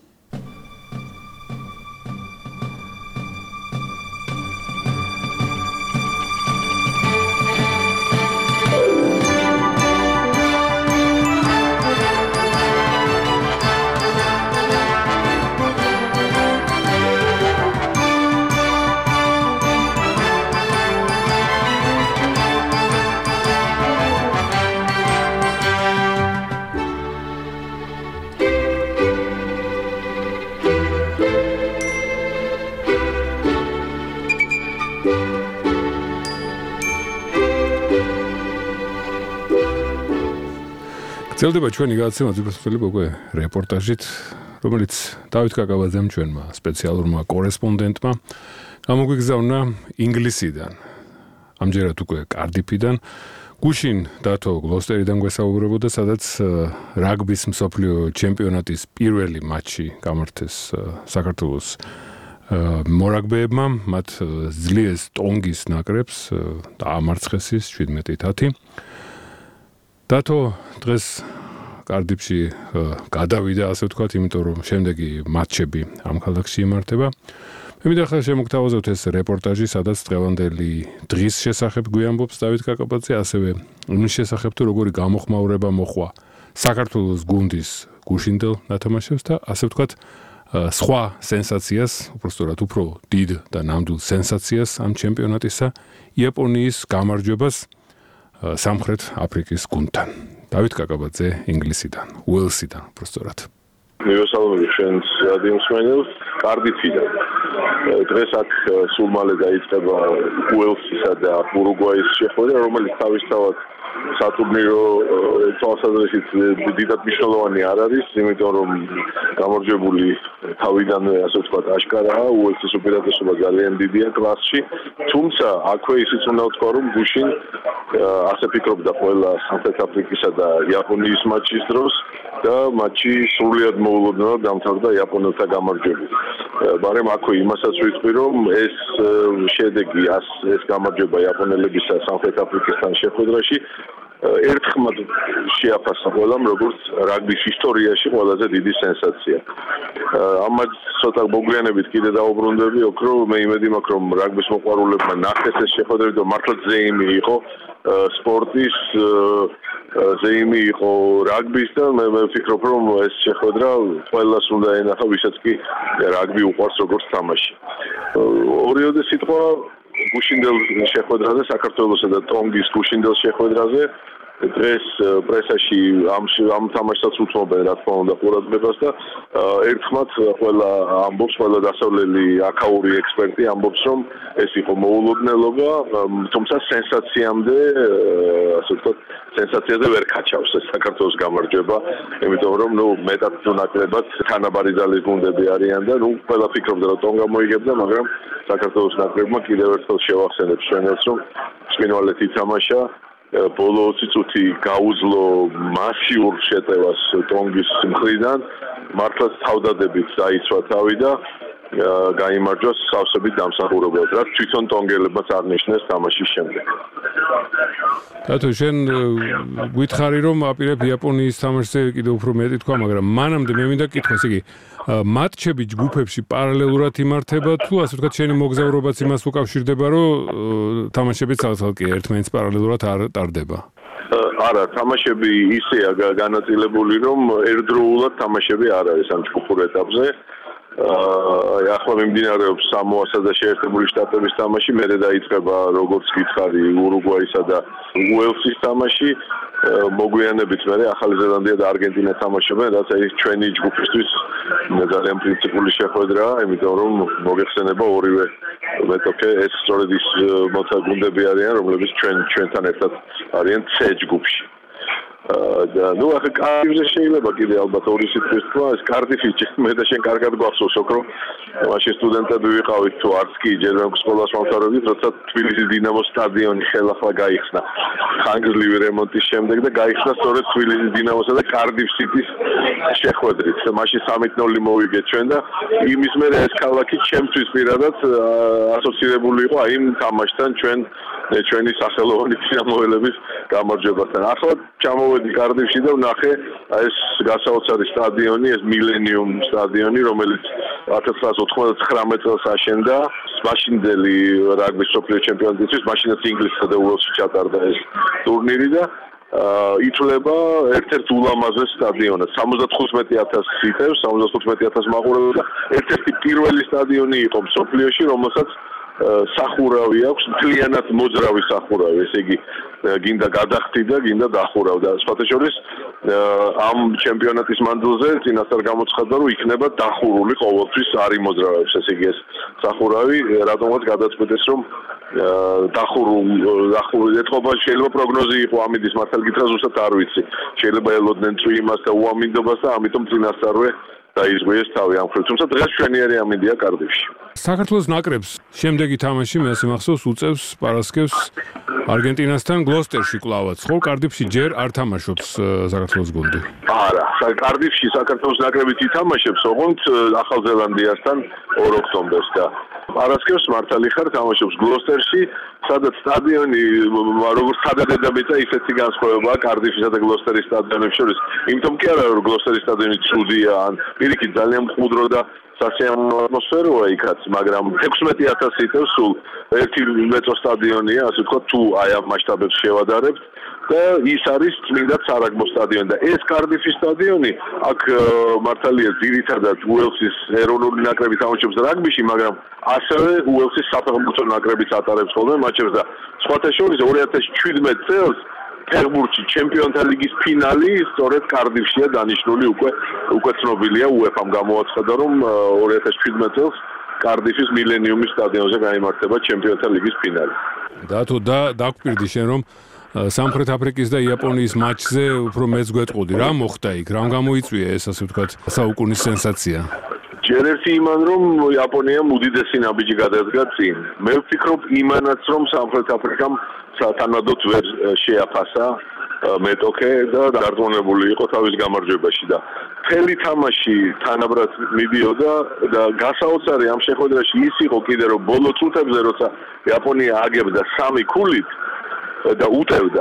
გრძელდება ჩვენი გადაცემა ძირფასწრაფად უკვე რეპორტაჟით, რომელიც დავით კაკაბაძემ ჩვენმა სპეციალურმა კორესპონდენტმა გამოგვიგზავნა ინგლისიდან. ამჯერად უკვე კარდიფიდან, გუშინ დათო გლოსტერიდან გვესაუბრებოდა, სადაც რაგბის მსოფლიო ჩემპიონატის პირველი მატჩი გამართეს საქართველოს მორაგბეებმა, მათ ზლიეს ტონგის ნაკრებს და ამარცხეს შვიდმეტი ათი. დათო დღეს კარდიფში გადავიდა, ასე ვთქვათ, იმიტომ რომ შემდეგი მატჩები ამ ქალაქში იმართება. მე მინდა ახლა შემოგთავაზოთ ეს რეპორტაჟი, სადაც დღევანდელი დღის შესახებ გვიამბობს დავით კაკაბაძე, ასევე იმის შესახებ თუ როგორი გამოხმაურება მოხვა საქართველოს გუნდის გუშინდელ ნათამაშებს და ასე ვთქვათ, სხვა სენსაციას, უბრალოდ უფრო დიდ და ნამდვილ სენსაციას ამ ჩემპიონატისა, იაპონიის გამარჯვებას სამხრეთ აფრიკის გუნდთან. დავით კაკაბაძე ინგლისიდან, უელსიდან, უბრალოდ. მივესალმები ჩვენს რადიო მსმენელს კარდიფიდან. დღეს აქ სულ მალე დაიწყება უელსისა და ურუგვაის შეხვედრა, რომელიც თავისთავად სატურნირო თვალსაზრისით დიდად მნიშვნელოვანი არ არის, იმიტომ რომ გამარჯვებული თავიდანვე, ასე ვთქვათ, აშკარაა, უელსის უპირატესობა ძალიან დიდია კლასში, თუმცა აქვე ისიც უნდა ვთქვა, რომ გუშინ ასე ფიქრობდა ყველა სამხრეთ აფრიკისა და იაპონიის მატჩის დროს და მატჩი სრულიად მოულოდნელად დამთავრდა იაპონელთა გამარჯვებით. მაგრამ აქვე იმასაც ვიტყვი, რომ ეს შედეგი, ეს გამარჯვება იაპონელებისა სამხრეთ აფრიკისთან შეხვედრაში ერთხმად შეაფასა ყველამ როგორც რაგბის ისტორიაში ყველაზე დიდი სენსაცია. ამას ცოტა მოგვიანებით კიდე დაუბრუნდები, ოქრო მე იმედი მაქვს რომ რაგბის მოყვარულებმა ნახეს ეს შეხვედრა და მართლა ზეიმი იყო სპორტის ზეიმი იყო რაგბის და მე მე ვფიქრობ რომ ეს შეხვედრა ყველას უნდა ენახა ვისაც კი რაგბი უყვარს როგორც თამაში. ორიოდე სიტყვა გუშინდელ შეხვედრაზე საქართველოსა და ტონგის გუშინდელ შეხვედრაზე დღეს პრესაში ამ ამ თამაშსაც უთმობენ რა თქმა უნდა ყურადღებას და ერთხმად ყველა ამბობს ყველა დასავლელი აკაური ექსპერტი ამბობს რომ ეს იყო მოულოდნელობა თუმცა სენსაციამდე ასე ვთქვათ სენსაციაზე ვერ კაჩავს ეს საქართველოს გამარჯვება იმიტომ რომ ნუ მეტად ნაკლებად თანაბარი ძალის გუნდები არიან და ნუ ყველა ფიქრობდა რომ ტონგა მოიგებდა მაგრამ საქართველოს ნაკრებმა კიდევ ერთხელ შევახსენებს ჩვენებს რომ ცხინვალეთი თამაშა ბოლო ოცი წუთი გაუძლო მასიურ შეტევას ტონგის მხრიდან მართლაც თავდადებით დაიცვა თავი და გაიმარჯვა სავსებით დამსახურებულად რაც თვითონ ტონგელებმაც არნიშნეს თამაშის შემდეგ. დათო შენ გითხარი რომ აპირებ იაპონიის თამაშზე კიდევ უფრო მეტი თქვა მაგრამ მანამდე მე მინდა კითხო ესე იგი მატჩები ჯგუფებში პარალელურად იმართება თუ ასე ვთქვათ შენი მოგზაურობაც იმას უკავშირდება რომ თამაშები ცალ-ცალკე ერთმანეთს პარალელურად არ ტარდება. არა, თამაშები ისეა განაწილებული რომ ერთდროულად თამაშები არ არის ამ ჯგუფურ ეტაპზე. აი ახლა მიმდინარეობს სამოასა და შეერთებული შტატების თამაში, მერე დაიწყება როგორც გითხარი ურუგვაისა და უელსის თამაში, მოგვიანებით მერე ახალი ზელანდია და არგენტინა თამაშობენ, რაც აი ჩვენი ჯგუფისთვის ძალიან პრინციპული შეხვედრაა, იმიტომ რომ მოგეხსენება ორივე მეტოქე ეს სწორედ ის მოცაგუნდები არიან, რომლებიც ჩვენ ჩვენთან ერთად არიან C ჯგუფში. და ნუ ახლა კარდიფზე შეიძლება კიდე ალბათ ორი სიტყვის თქვა, ეს კარდიფი მე და შენ კარგად გვახსოვს, ოქრო მაშინ სტუდენტები ვიყავით თუ არც კი ჯერ მე სკოლას ვამთავრებდით, როცა თბილისის დინამოს სტადიონი ხელახლა გაიხსნა. ხანგრძლივი რემონტის შემდეგ და გაიხსნა სწორედ თბილისის დინამოსა და კარდიფ სიტის შეხვედრით. მაშინ სამი ნული მოვიგეთ ჩვენ და იმის მერე ეს ქალაქი ჩემთვის პირადად ასოცირებული იყო აი იმ თამაშთან ჩვენ ჩვენი სახელოვანი წინამორბედების გამარჯვებასთან. ახლა ჩამოვედი კარდიფში და ვნახე ეს გასაოცარი სტადიონი, ეს მილენიუმ სტადიონი, რომელიც ათას ცხრაასი ოთხმოცდათვრამეტ წელს აშენდა. მაშინდელი რაგბის მსოფლიო ჩემპიონატისთვის, მაშინაც ინგლისსა და უელსში ჩატარდა ეს ტურნირი და ითვლება ერთ-ერთ ულამაზეს სტადიონად. სამოცდათხუთმეტი ათასი იტევს, სამოცდათხუთმეტი ათასი მაყურებელი და ერთ-ერთი პირველი სტადიონი იყო მსოფლიოში, რომელსაც სახურავი აქვს, მთლიანად მოძრავი სახურავი, ესე იგი გინდა გადახდი და გინდა დახურავ და სხვათა შორის ამ ჩემპიონატის მანძილზე წინასწარ გამოცხადდა რომ იქნება დახურული ყოველთვის არ იმოძრავებს, ესე იგი ეს სახურავი რატომაც გადაწყვეტეს რომ დახურულ დახურულ ეთყობა შეიძლება პროგნოზი იყო ამინდის მართალ გითხრა ზუსტად არ ვიცი შეიძლება ელოდნენ წვიმას და უამინდობას და ამიტომ წინასწარვე დაიზღვიეს თავი ამ ხრივ. თუმცა დღეს ჩვენიერი ამინდია კარდიფში. საქართველოს ნაკრებს შემდეგი თამაში მე ასე მახსოვს უწევს პარასკევს არგენტინასთან გლოსტერში კლავაც. ხო, კარდიფში ჯერ არ თამაშობს საქართველოს გუნდი. არა, კარდიფში საქართველოს ნაკრები ითამაშებს ოღონდ ახალ ზელანდიასთან ორ ოქტომბერს და პარასკევს მართალი ხარ თამაშობს გლოსტერში, სადაც სტადიონი როგორც სადადედამიწა ისეთი განსხვავებაა კარდიფისა და გლოსტერის სტადიონებს შორის. იმიტომ კი არა რომ გლოსტერის სტადიონი ცუდია ან პირიქით ძალიან მყუდრო და სასიამოვნო ატმოსფეროა იქაც, მაგრამ ექვსმეტი ათასი იტევს სულ ერთი მეწო სტადიონია, ასე ვთქვათ, თუ აი ამ მასშტაბებს შევადარებთ და ის არის წმინდა სარაგბო სტადიონი და ეს კარდიფის სტადიონი აქ მართალია ძირითადად უელსის ეროვნული ნაკრები თამაშობს რაგბიში, მაგრამ ასევე უელსის საფეხბურთო ნაკრებიც ატარებს ხოლმე მატჩებს და სხვათა შორის ორი ათას შვიდმეტ წელს ფეხბურთში ჩემპიონთა ლიგის ფინალი სწორედ კარდიფშია დანიშნული, უკვე უკვე ცნობილია უეფამ გამოაცხადა რომ ორი ათას შვიდმეტ წელს კარდიფის მილენიუმის სტადიონზე გაიმართება ჩემპიონთა ლიგის ფინალი. და თუ და დაგვპირდი შენ რომ სამხრეთ აფრიკის და იაპონიის მატჩზე უფრო მეც გვეტყუდი, რა მოხდა იქ, რამ გამოიწვია ეს ასე ვთქვათ საუკუნის სენსაცია? ჯერ ერთი იმან რომ იაპონიამ უდიდესი ნაბიჯი გადადგა წინ. მე ვფიქრობ იმანაც რომ სამხრეთ აფრიკამ თანადოდ ვერ შეაფასა მეტოქე და დარწმუნებული იყო თავის გამარჯვებაში და მთელი თამაში თანაბრად მიდიოდა და გასაოცარი ამ შეხვედრაში ის იყო კიდე რომ ბოლო წუთებზე როცა იაპონია აგებდა სამი ქულით და უტევდა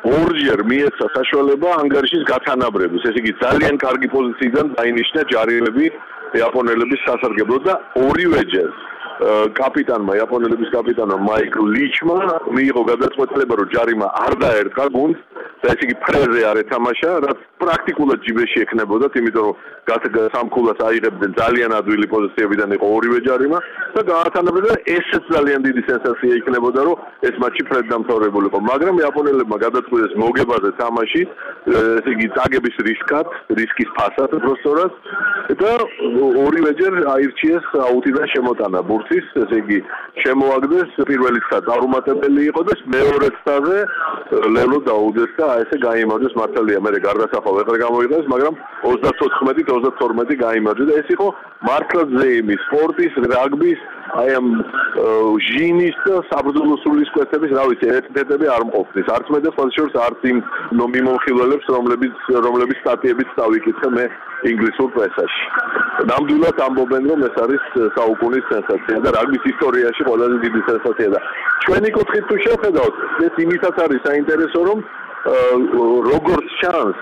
ორჯერ მიეცა საშუალება ანგარიშის გათანაბრების. ესე იგი ძალიან კარგი პოზიციიდან დაინიშნა ჯარიმები იაპონელების სასარგებლოდ და ორივეჯერ კაპიტანმა, იაპონელების კაპიტანმა მაიკ ლიჩმა მიიღო გადაწყვეტილება, რომ ჯარიმა არ დაერტყა გუნდს და ესე იგი ფრეზე არ ეთამაშა, რაც პრაქტიკულად ჯიბეში ექნებოდათ, იმიტომ რომ სამქულას აიღებდნენ ძალიან ადვილი პოზიციებიდან იყო ორივე ჯარიმა და გაათანაბრდა. ესეც ძალიან დიდი სენსაცია იქნებოდა, რომ ეს მატჩი ფრედ დამთავრებულიყო, მაგრამ იაპონელებმა გადაწყვიტეს მოგებაზე თამაში, ესე იგი წაგების რისკად, რისკის ფასად უბრალოდ და ორივეჯერ აირჩიეს აუტიდან შემოტანა ბურთის, ესე იგი შემოაგდეს პირველი ცდა წარუმატებელი იყო და მეორე ცდაზე ლელო დაუდეს და ესე გაიმარჯვეს მართალია, მე გარდასახვა ვეღარ გამოიყენეს, მაგრამ ოცდათოთხმეტი ოცდათორმეტი გაიმარჯვა და ეს იყო მართლა ზეიმის, სპორტის, რაგბის, აი ამ ჟინის და საბრძოლო სულისკვეთების, რა ვიცი, ერთადერთები არ მყოფნის. არც მე და სხვათა შორის არც იმ მიმოხილველებს, რომლებიც რომლებიც სტატიებიც დავიკითხე მე ინგლისურ პრესაში. ნამდვილად ამბობენ, რომ ეს არის საუკუნის სენსაცია და რაგბის ისტორიაში ყველაზე დიდი სენსაცია და ჩვენი კუთხით თუ შევხედავთ, ეს იმითაც არის საინტერესო, რომ როგორც ჩანს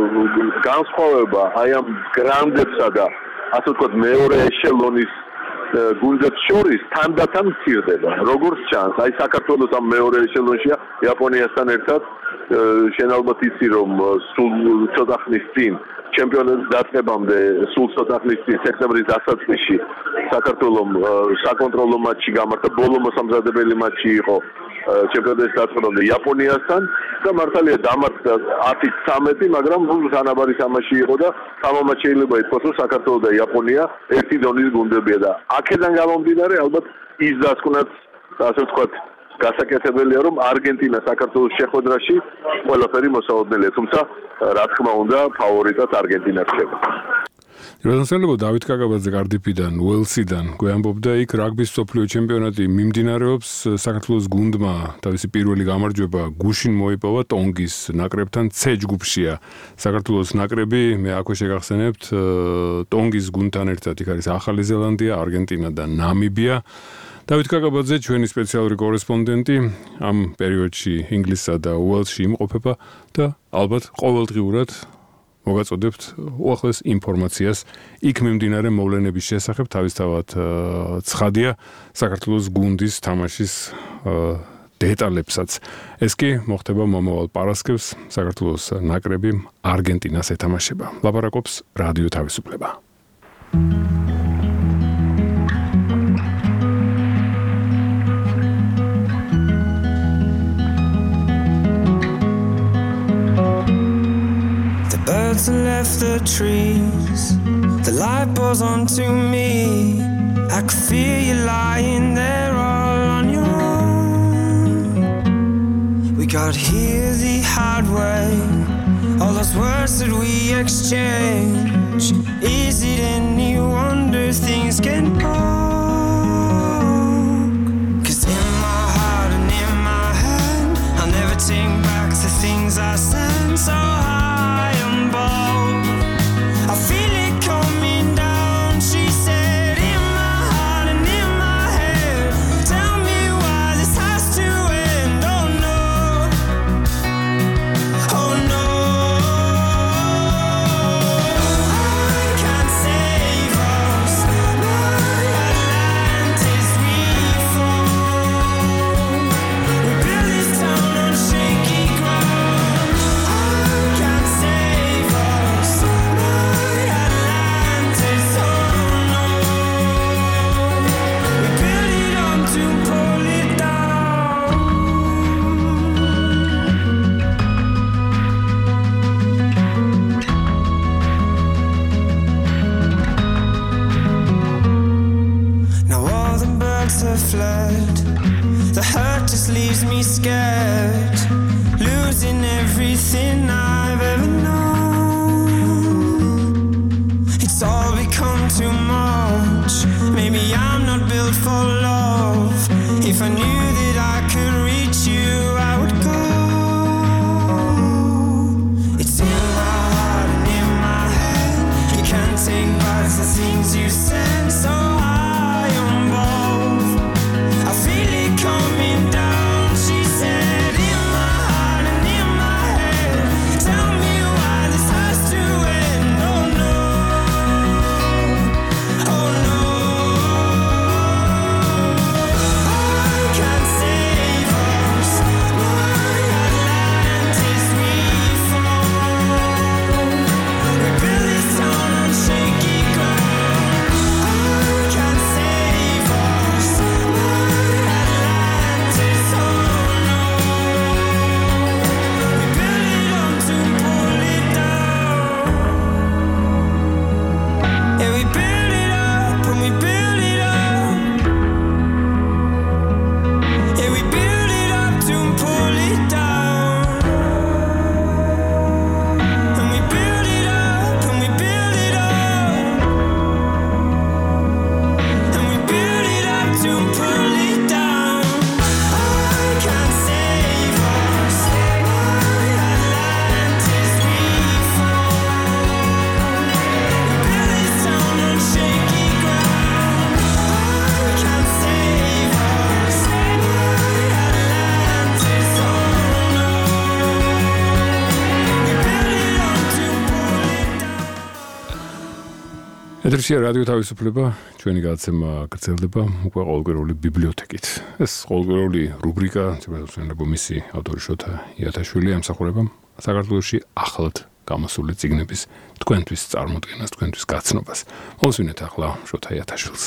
განსხვავება აი ამ გრანდებსა და ასე ვთქვათ მეორე ეშელონის გუნდებს შორის თანდათან მცირდება. როგორც ჩანს, აი საქართველოს ამ მეორე ეშელონშია იაპონიასთან ერთად, შენ ალბათ იცი, რომ სულ ცოტა ხნის წინ ჩემპიონატის დაწყებამდე სულ ცოტა ხნის წინ სექტემბრის დასაწყისში საქართველოს საკონტროლო მატჩი გამართა, ბოლო მოსამზადებელი მატჩი იყო ჩემპიონატის დაწყებამდე იაპონიასთან და მართალია დამარცხდა ათი ცამეტი, მაგრამ თანაბარი თამაში იყო და თამამად შეიძლება ითქვას, რომ საქართველო და იაპონია ერთი დონის გუნდებია და აქედან გამომდინარე ალბათ ის დასკვნაც, ასე ვთქვათ, გასაკეთებელია, რომ არგენტინა საქართველოს შეხვედრაში ყველაფერი მოსაოდნელია, თუმცა რა თქმა უნდა ფავორიტად არგენტინა ხდება. როდესაც დავით კაკაბაძე კარდიფიდან, უელსიდან გვეამბობდა, იქ რაგბის მსოფლიო ჩემპიონატი მიმდინარეობს, საქართველოს გუნდმა თავისი პირველი გამარჯვება გუშინ მოიპოვა ტონგის ნაკრებთან, C ჯგუფშია საქართველოს ნაკრები, მე აქვე შეგახსენებთ, ტონგის გუნდთან ერთად იქ არის ახალი ზელანდია, არგენტინა და ნამიბია. დავით კაკაბაძე, ჩვენი სპეციალური კორესპონდენტი, ამ პერიოდში ინგლისსა და უელსში იმყოფება და ალბათ ყოველდღიურად მოგაწოდებთ უახლეს ინფორმაციას იქ მიმდინარე მოვლენების შესახებ, თავისთავად ცხადია საქართველოს გუნდის თამაშის დეტალებსაც. ეს კი მოხდება მომავალ პარასკევს, საქართველოს ნაკრები არგენტინას ეთამაშება. ლაპარაკობს რადიო თავისუფლება. Birds left the trees, the light pours onto me. I could feel you lying there all on your own. We got here the hard way, all those words that we exchange. Is it any wonder things can go? Cause in my heart and in my hand, I'll never take back the things I said so high. I feel it coming down, she said, in my heart and in my head. Tell me why this has to end, oh no, oh no. I can't save us, my Atlantis we fall. We build this town on shaky ground. I can't save us, fled. The hurt just leaves me scared, losing everything I've ever known. It's all become too much. Maybe I'm not built for love. If I knew that I could reach you, I would go. It's in my heart and in my head. You can't take back the things you said so high on both. I feel it coming down, she said, in my heart and in my ეთერშია რადიო თავისუფლება, ჩვენი გადაცემა გრძელდება უკვე ყოველკვირეული ბიბლიოთეკით. ეს ყოველკვირეული რუბრიკა, ძებნებო მისი ავტორი შოთა იათაშვილი ემსახურება საქართველოში ახლად გამოსული წიგნების თქვენთვის წარმოდგენას, თქვენთვის გაცნობას. მოვსვინეთ ახლა შოთა იათაშვილს.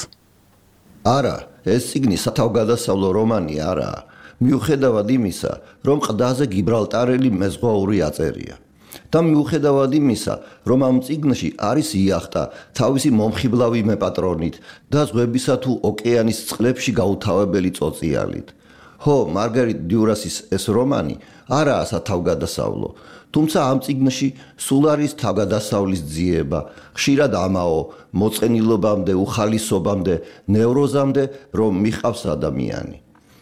არა, ეს წიგნი სათავგადასავლო რომანი არაა, მიუხედავად იმისა, რომ ყდაზე გიბრალტარელი მეზღვაური აწერია. და მიუხედავად იმისა, რომ ამ წიგნში არის იახტა თავისი მომხიბლავი მეპატრონით და ზღვებისა თუ ოკეანის წყლებში გაუთავებელი წოწიალით. ხო, მარგერიტ დიურასის ეს რომანი არაა სათავგადასავლო, თუმცა ამ წიგნში სულ არის თავგადასავლის ძიება, ხშირად ამაო, მოწყენილობამდე, უხალისობამდე, ნევროზამდე, რომ მიყავს ადამიანი.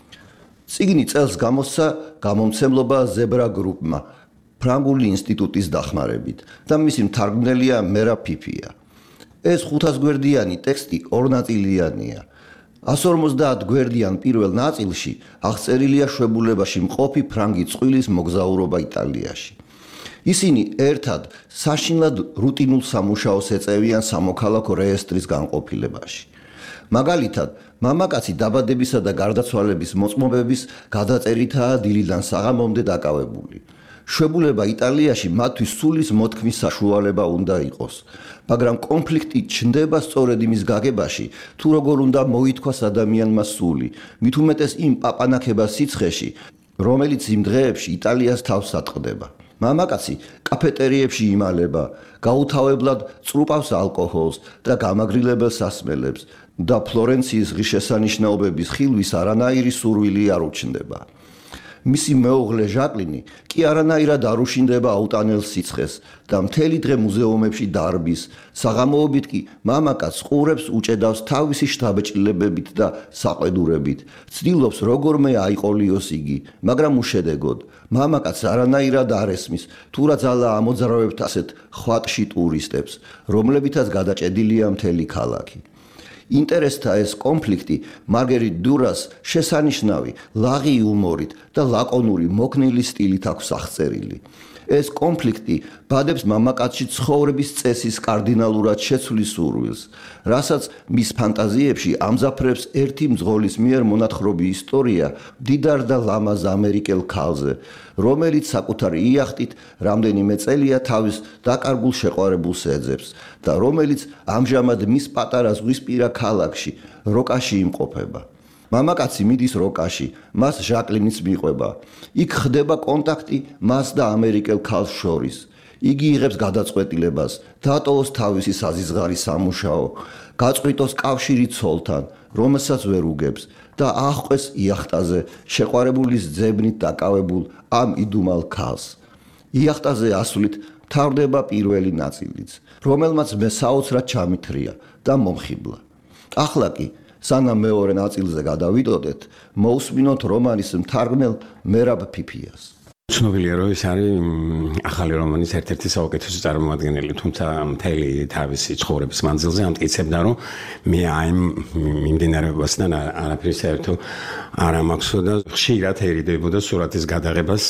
წიგნი წელს გამოსცა გამომცემლობა ზებრა გრუპმა, ფრანგული ინსტიტუტის დახმარებით და მისი მთარგმნელია მერა ფიფია. ეს ხუთას გვერდიანი ტექსტი ორნაწილიანია. εκατს ორმოცდაათ გვერდიან პირველ ნაწილში აღწერილია შვებულებაში მყოფი ფრანგი წყვილის მოგზაურობა იტალიაში. ისინი ერთად საშინლად რუტინულ სამუშაოს ეწევიან სამოქალაქო რეესტრის განყოფილებაში. მაგალითად, მამაკაცი დაბადებისა და გარდაცვალების მოწმობების გადაწერითაა დილიდან საღამომდე დაკავებული. შვებულება იტალიაში მათთვის სულის მოთქმის საშუალება უნდა იყოს, მაგრამ კონფლიქტი ჩნდება სწორედ იმის გაგებაში, თუ როგორ უნდა მოითქვას ადამიანმა სული, მით უმეტეს იმ პაპანაკებას სიცხეში, რომელიც იმ დღეებში იტალიას თავს ატყდება. მამაკაცი კაფეტერიებში იმალება, გაუთავებლად წრუპავს ალკოჰოლს და გამაგრილებელ სასმელებს და ფლორენციის ღირსშესანიშნაობების ხილვის არანაირი სურვილი არ უჩნდება. მისი მეუღლე ჟაკლინი კი არანაირად არ უშინდება აუტანელ სიცხეს და მთელი დღე მუზეუმებში დარბის, საღამოობით კი მამაკაცს ყურებს უჭედავს თავისი შთაბეჭდილებებით და საყვედურებით, ცდილობს როგორმე აიყოლიოს იგი, მაგრამ უშედეგოდ. მამაკაცს არანაირად არ ესმის, თუ რა ძალა ამოძრავებთ ასეთ ხვატში ტურისტებს, რომლებითაც გადაჭედილია მთელი ქალაქი. ინტერესთა ეს კონფლიქტი მარგერიტ დიურას შესანიშნავი, ლაღი იუმორით და ლაკონური მოქნილი სტილით აქვს აღწერილი. ეს კონფლიქტი ბადებს მამაკაცში ცხოვრების წესის კარდინალურად შეცვლის სურვილს, რასაც მის ფანტაზიებში ამზაფრებს ერთი მძღოლის მიერ მონათხრობი ისტორია მდიდარ და ლამაზ ამერიკელ ქალზე, რომელიც საკუთარი იახტით რამდენიმე წელია თავის დაკარგულ შეყვარებულს ეძებს და რომელიც ამჟამად მის პატარა ზღვისპირა ქალაქში, როკაში იმყოფება. მამაკაცი მიდის როკაში, მას ჟაკლინიც მიყვება. იქ ხდება კონტაქტი მას და ამერიკელ ქალს შორის. იგი იღებს გადაწყვეტილებას, დატოვოს თავისი საზიზღარი სამუშაო, გაწყვიტოს კავშირი ცოლთან, რომელსაც ვერ უგებს და აღყვეს იახტაზე შეყვარებულის ძებნით დაკავებულ ამ იდუმალ ქალს. იახტაზე ასვლით მთავრდება პირველი ნაწილიც, რომელმაც მე საოცრად ჩამithრია და მომხიბლა. ახლა კი სანამ მეორე ნაწილზე გადავიდოდეთ, მოусმინოთ რომანის მთარგმნელ მერაბ ფიფიას. ცნობილია, რომ ეს არის ახალი რომანის ერთ-ერთი საუკეთესო წარმოადგენელი, თუმცა მთელი თავისი ცხოვრების მანძილზე ამტკიცებდა, რომ მე აი მიმდინარეობასთან არაფერი საერთო არ ამაქვსო და ხშირად ერიდებოდა სურათის გადაღებას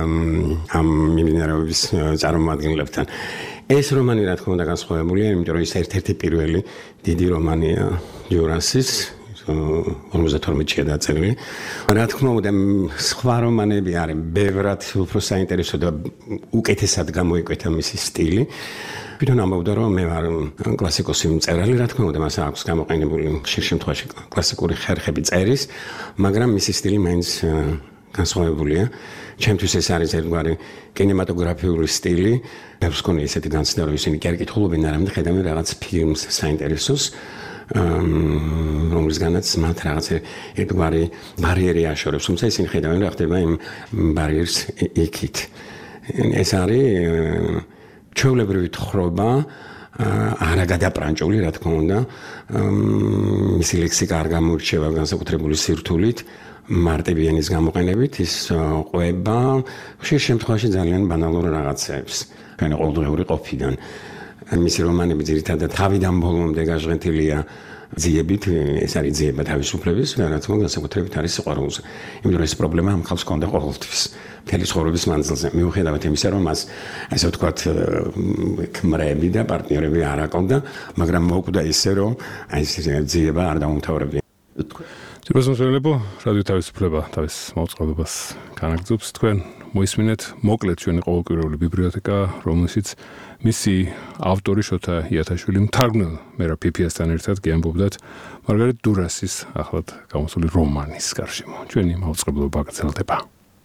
ამ მიმდინარეობის წარმოადგენლებთან. ეს რომანი რა თქმა უნდა განსხვავებულია, იმიტომ რომ ის ერთ-ერთი პირველი დიდი რომანია დიურასის, ორმოცდათორმეტია დაწერილი. რა თქმა უნდა, სხვა რომანები არის ბევრად უფრო საინტერესო და უკეთესად გამოიკვეთა მისი სტილი. ვიდრე ამბობდა, რომ მე ვარ კლასიკოსი მწერალი, რა თქმა უნდა, მას აქვს გამოყენებული ხშირ შემთხვევაში კლასიკური ხერხები წერის, მაგრამ მისი სტილი მაინც განსხვავებულია. ჩემთვის ეს არის ერთგვარი კინემატოგრაფიული სტილი. ბევრს მქონია ესეთი განცდა, რომ ისინი კი არ კითხულობენ, არამედ ხედავენ რაღაც ფილმს საინტერესოს, რომლისგანაც მათ რაღაც ერთგვარი ბარიერი აშორებს, თუმცა ისინი ხედავენ რა ხდება იმ ბარიერს იქით. ეს არის ჩვეულებრივი თხრობა, არა გადაპრანჭული, რა თქმა უნდა. მისი ლექსიკა არ გამოირჩევა განსაკუთრებული სირთულით. მარტივიანის გამოყენებით ის ყვება ხშირ შემთხვევაში ძალიან ბანალურ რაღაცებს, ყოველდღიური ყოფიდან. მისი რომანები ძირითადად თავიდან ბოლომდე გაჟღენთილია ძიებით ეს არის ძიება თავისუფლების, რაც თქმა უნდა განსაკუთრებით არის სიყვარულზე. იმიტომ რომ ეს პრობლემა ამ ხალხს ჰქონდა ყოველთვის მთელი ცხოვრების მანძილზე. მიუხედავად იმისა, რომ მას ასე ვთქვათ ქმრები და პარტნიორები არ აყოლდა, მაგრამ მოუკვდა ისე, რომ აი ეს ძიება არ დაუმთავრებია. ძირფასმოსვენებო, რადიო თავისუფლება თავის მოწყობილობას განაგრძობს. თქვენ მოისმინეთ მოკლედ ჩვენი ყოველკვირეული ბიბლიოთეკა, რომელშიც მისი ავტორი შოთა იათაშვილი მთარგმნელ მერაბ ფიფიასთან ერთად გიამბობდათ მარგარეტ დურასის ახლად გამოსული რომანის გარშემო. ჩვენი მოწყობილობა გრძელდება.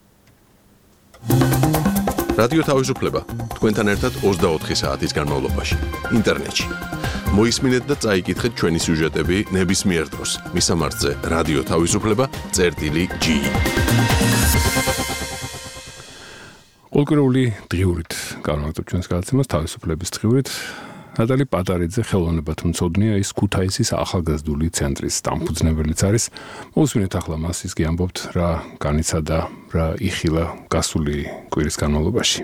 რადიო თავისუფლება თქვენთან ერთად ოცდაოთხი საათის განმავლობაში ინტერნეტში. მოისმინეთ და წაიკითხეთ ჩვენი სიუჟეტები ნებისმიერ დროს. მისამართზე რადიო თავისუფლება წერტილი ჯი. ყოველკვირეული დღიურით განვაგრძობ ჩვენს გადაცემას თავისუფლების დღიურით. ნატალი პატარიძე ხელოვნებად მცოდნეა, ის ქუთაისის ახალგაზრდული ცენტრის დამფუძნებელიც არის. მოусმინეთ ახლა მას ის გიამბობთ რა განიცადა, რა იხილა გასული კვირის განმავლობაში.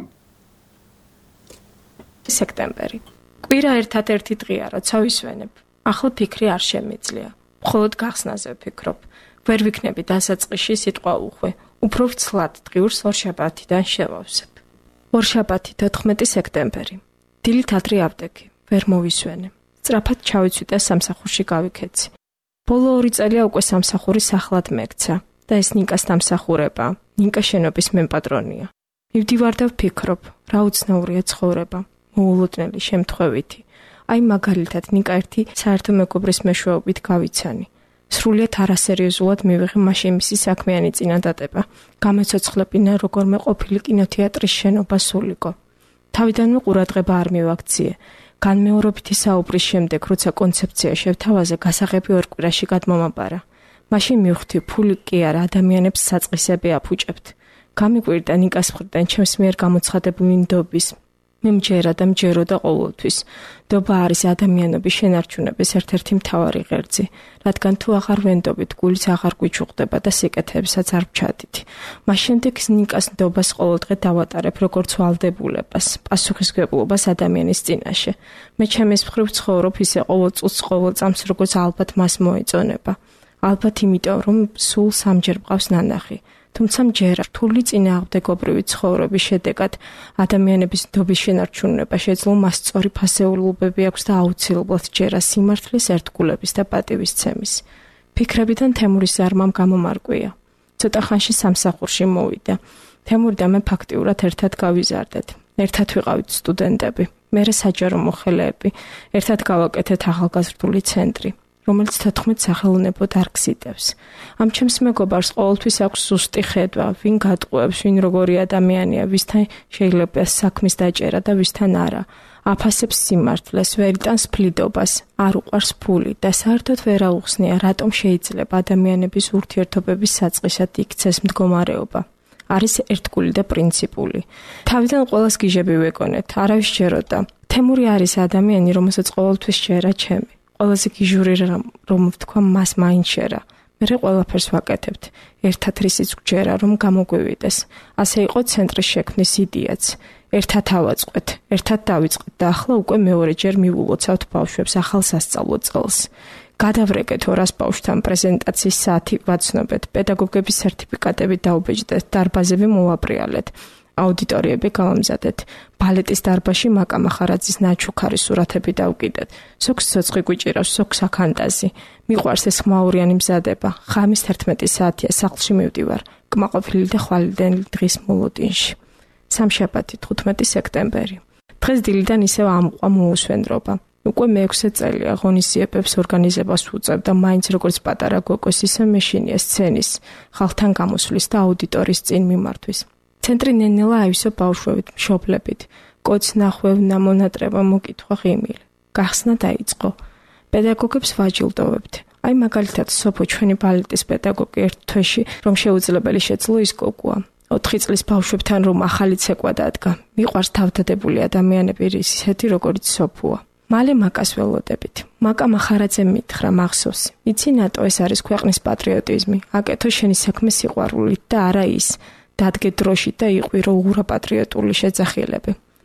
სექტემბერი. კვირა ერთადერთი დღეა, როცა ვისვენებ. ახლა ფიქრი არ შემიძლია. მხოლოდ გახსნაზე ვფიქრობ. ვერ ვიქნები დასაწყისში სიტყვა უხვი. უფრო ვცლად დღიურს ორშაბათიდან შევავსებ. ორშაბათი თოთხმეტი სექტემბერი. დილით ადრე ავდექი. ვერ მოვისვენე. სწრაფად ჩავიცვი და სამსახურში გავიქეცი. ბოლო ორი წელია უკვე სამსახურის ახლად მეკცა და ეს ნიკას დამსახურება. ნიკა შენობის მემპატრონია. მივდივარ და ვფიქრობ, რა უცნაურია ცხოვრება. მოულოდნელი შემთხვევითი. აი მაგალითად ნიკა ერთი საერთო მეგობრის მეშვეობით გავიცანი. სრულიად არასერიოზულად მივიღე მაშინ მისი საქმიანი წინადადება. გამეცოცხლებინა როგორმე ყოფილი კინოთეატრის შენობა სულიკო. თავიდანვე ყურადღება არ მივაქციე. განმეორებითი საუბრის შემდეგ, როცა კონცეფცია შევთავაზე, გასაღები ორ კვირაში გადმომაბარა. მაშინ მივხვდი, ფული კი არა, ადამიანებს საწყისები აფუჭებთ. გამიკვირდა ნიკას მხრიდან ჩემს მიერ გამოცხადებული ნდობის. მე მჯერა და მჯეროდა ყოველთვის. ნდობა არის ადამიანობის შენარჩუნების ერთ-ერთი მთავარი ღერძი, რადგან თუ აღარ ვენდობით, გულიც აღარ გვიჩუღდება და სიკეთეებსაც არ ვჩადით. მას შემდეგ ნიკას ნდობას ყოველდღე დავატარებ როგორც ვალდებულებას, პასუხისმგებლობას ადამიანის წინაშე. მე ჩემის მხრივ ცხოვრობ ისე ყოველ წუთს, ყოველ წამს, როგორც ალბათ მას მოეწონება. ალბათ იმიტომ, რომ სულ სამჯერ მყავს ნანახი. თუმცა მჯერა რთული წინააღმდეგობრივი ცხოვრების შედეგად ადამიანების ნდობის შენარჩუნება შეძლო მას სწორი ფასეულობები აქვს და აუცილებლად ჯერა სიმართლის ერთგულების და პატივისცემის. ფიქრებიდან თემურის ზარმამ გამომარკვია. ცოტა ხანში სამსახურში მოვიდა. თემური და მე ფაქტიურად ერთად გავიზარდეთ. ერთად ვიყავით სტუდენტები, მერე საჯარო მოხელეები, ერთად გავაკეთეთ ახალგაზრდული ცენტრი, რომელიც თოთხმეტ სახელოვნებო დარგს იდევს. ამ ჩემს მეგობარს ყოველთვის აქვს ზუსტი ხედვა, ვინ გატყუებს, ვინ როგორი ადამიანია, ვისთან შეიძლება საქმის დაჭერა და ვისთან არა. აფასებს სიმართლეს, ვერ იტანს ფლიდობას, არ უყვარს ფული და საერთოდ ვერ აუხსნია, რატომ შეიძლება ადამიანების ურთიერთობების საწყისად იქცეს მდგომარეობა. არის ერთგული და პრინციპული. თავიდან ყველას გიჟები ვეკონეთ, არავის ჯეროდა. თემური არის ადამიანი, რომელსაც ყოველთვის ჯერა ჩემი. ყველაზე გიჟური რომ ვთქვა მას მაინც შერა. მერე ყველაფერს ვაკეთებთ. ერთად რისიც გვჯერა რომ გამოგვივიდეს. ასე იყო ცენტრის შექმნის იდეაც. ერთად ავაწყეთ, ერთად დავიწყეთ და ახლა უკვე მეორეჯერ მივულოცავთ ბავშვებს ახალ სასწავლო წელს. გადავრეკეთ ორას ბავშვთან პრეზენტაციის საათი ვაცნობეთ, პედაგოგების სერტიფიკატები დაუბეჭდეთ, დარბაზები მოვაბრიალეთ. აუდიტორიები გავამზადეთ. ბალეტის დარბაზში მაკა მახარაძის ნაჩუქარი სურათები დავკიდეთ. სოქს ცოცხი გვიჭირავს, სოქს აქანდაზი. მიყვარს ეს ხმაურიანი მზადება. ხამის თერთმეტი საათია სახლში მივდივარ. კმაყოფილი და ხვალიდელი დღის მოლოდინში. სამშაბათი თხუთმეტი სექტემბერი. დღეს დილიდან ისევ ამყვა მოუსვენრობა. უკვე მეექვსე წელია ღონისძიებებს ორგანიზებას უწევ და მაინც როგორც პატარა გოგოს ისე მეშინია სცენის, ხალხთან გამოსვლის და აუდიტორიის წინ მიმართვის. ცენტრი ნენელა აივსო ბავშვებით, მშობლებით. კოც ნახვევნა მონატრება მოკითხვა ღიმილი. გახსნა დაიწყო. პედაგოგებს ვაჯილდოვებთ. აი მაგალითად სოფო ჩვენი ბალეტის პედაგოგი ერთ თვეში რომ შეუძლებელი შეძლო ის კოკუა. ოთხი წლის ბავშვებთან რომ ახალი ცეკვა დადგა. მიყვარს თავდადებული ადამიანები ისეთი როგორც სოფოა. მალე მაკას ველოდებით. მაკა მახარაძე მითხრა მახსოვს. იცი ნატო ეს არის ქვეყნის პატრიოტიზმი. აკეთო შენი საქმე სიყვარულით და არა ის. დადგე დროში და იყვირო უღრა პატრიოტული შეძახილები.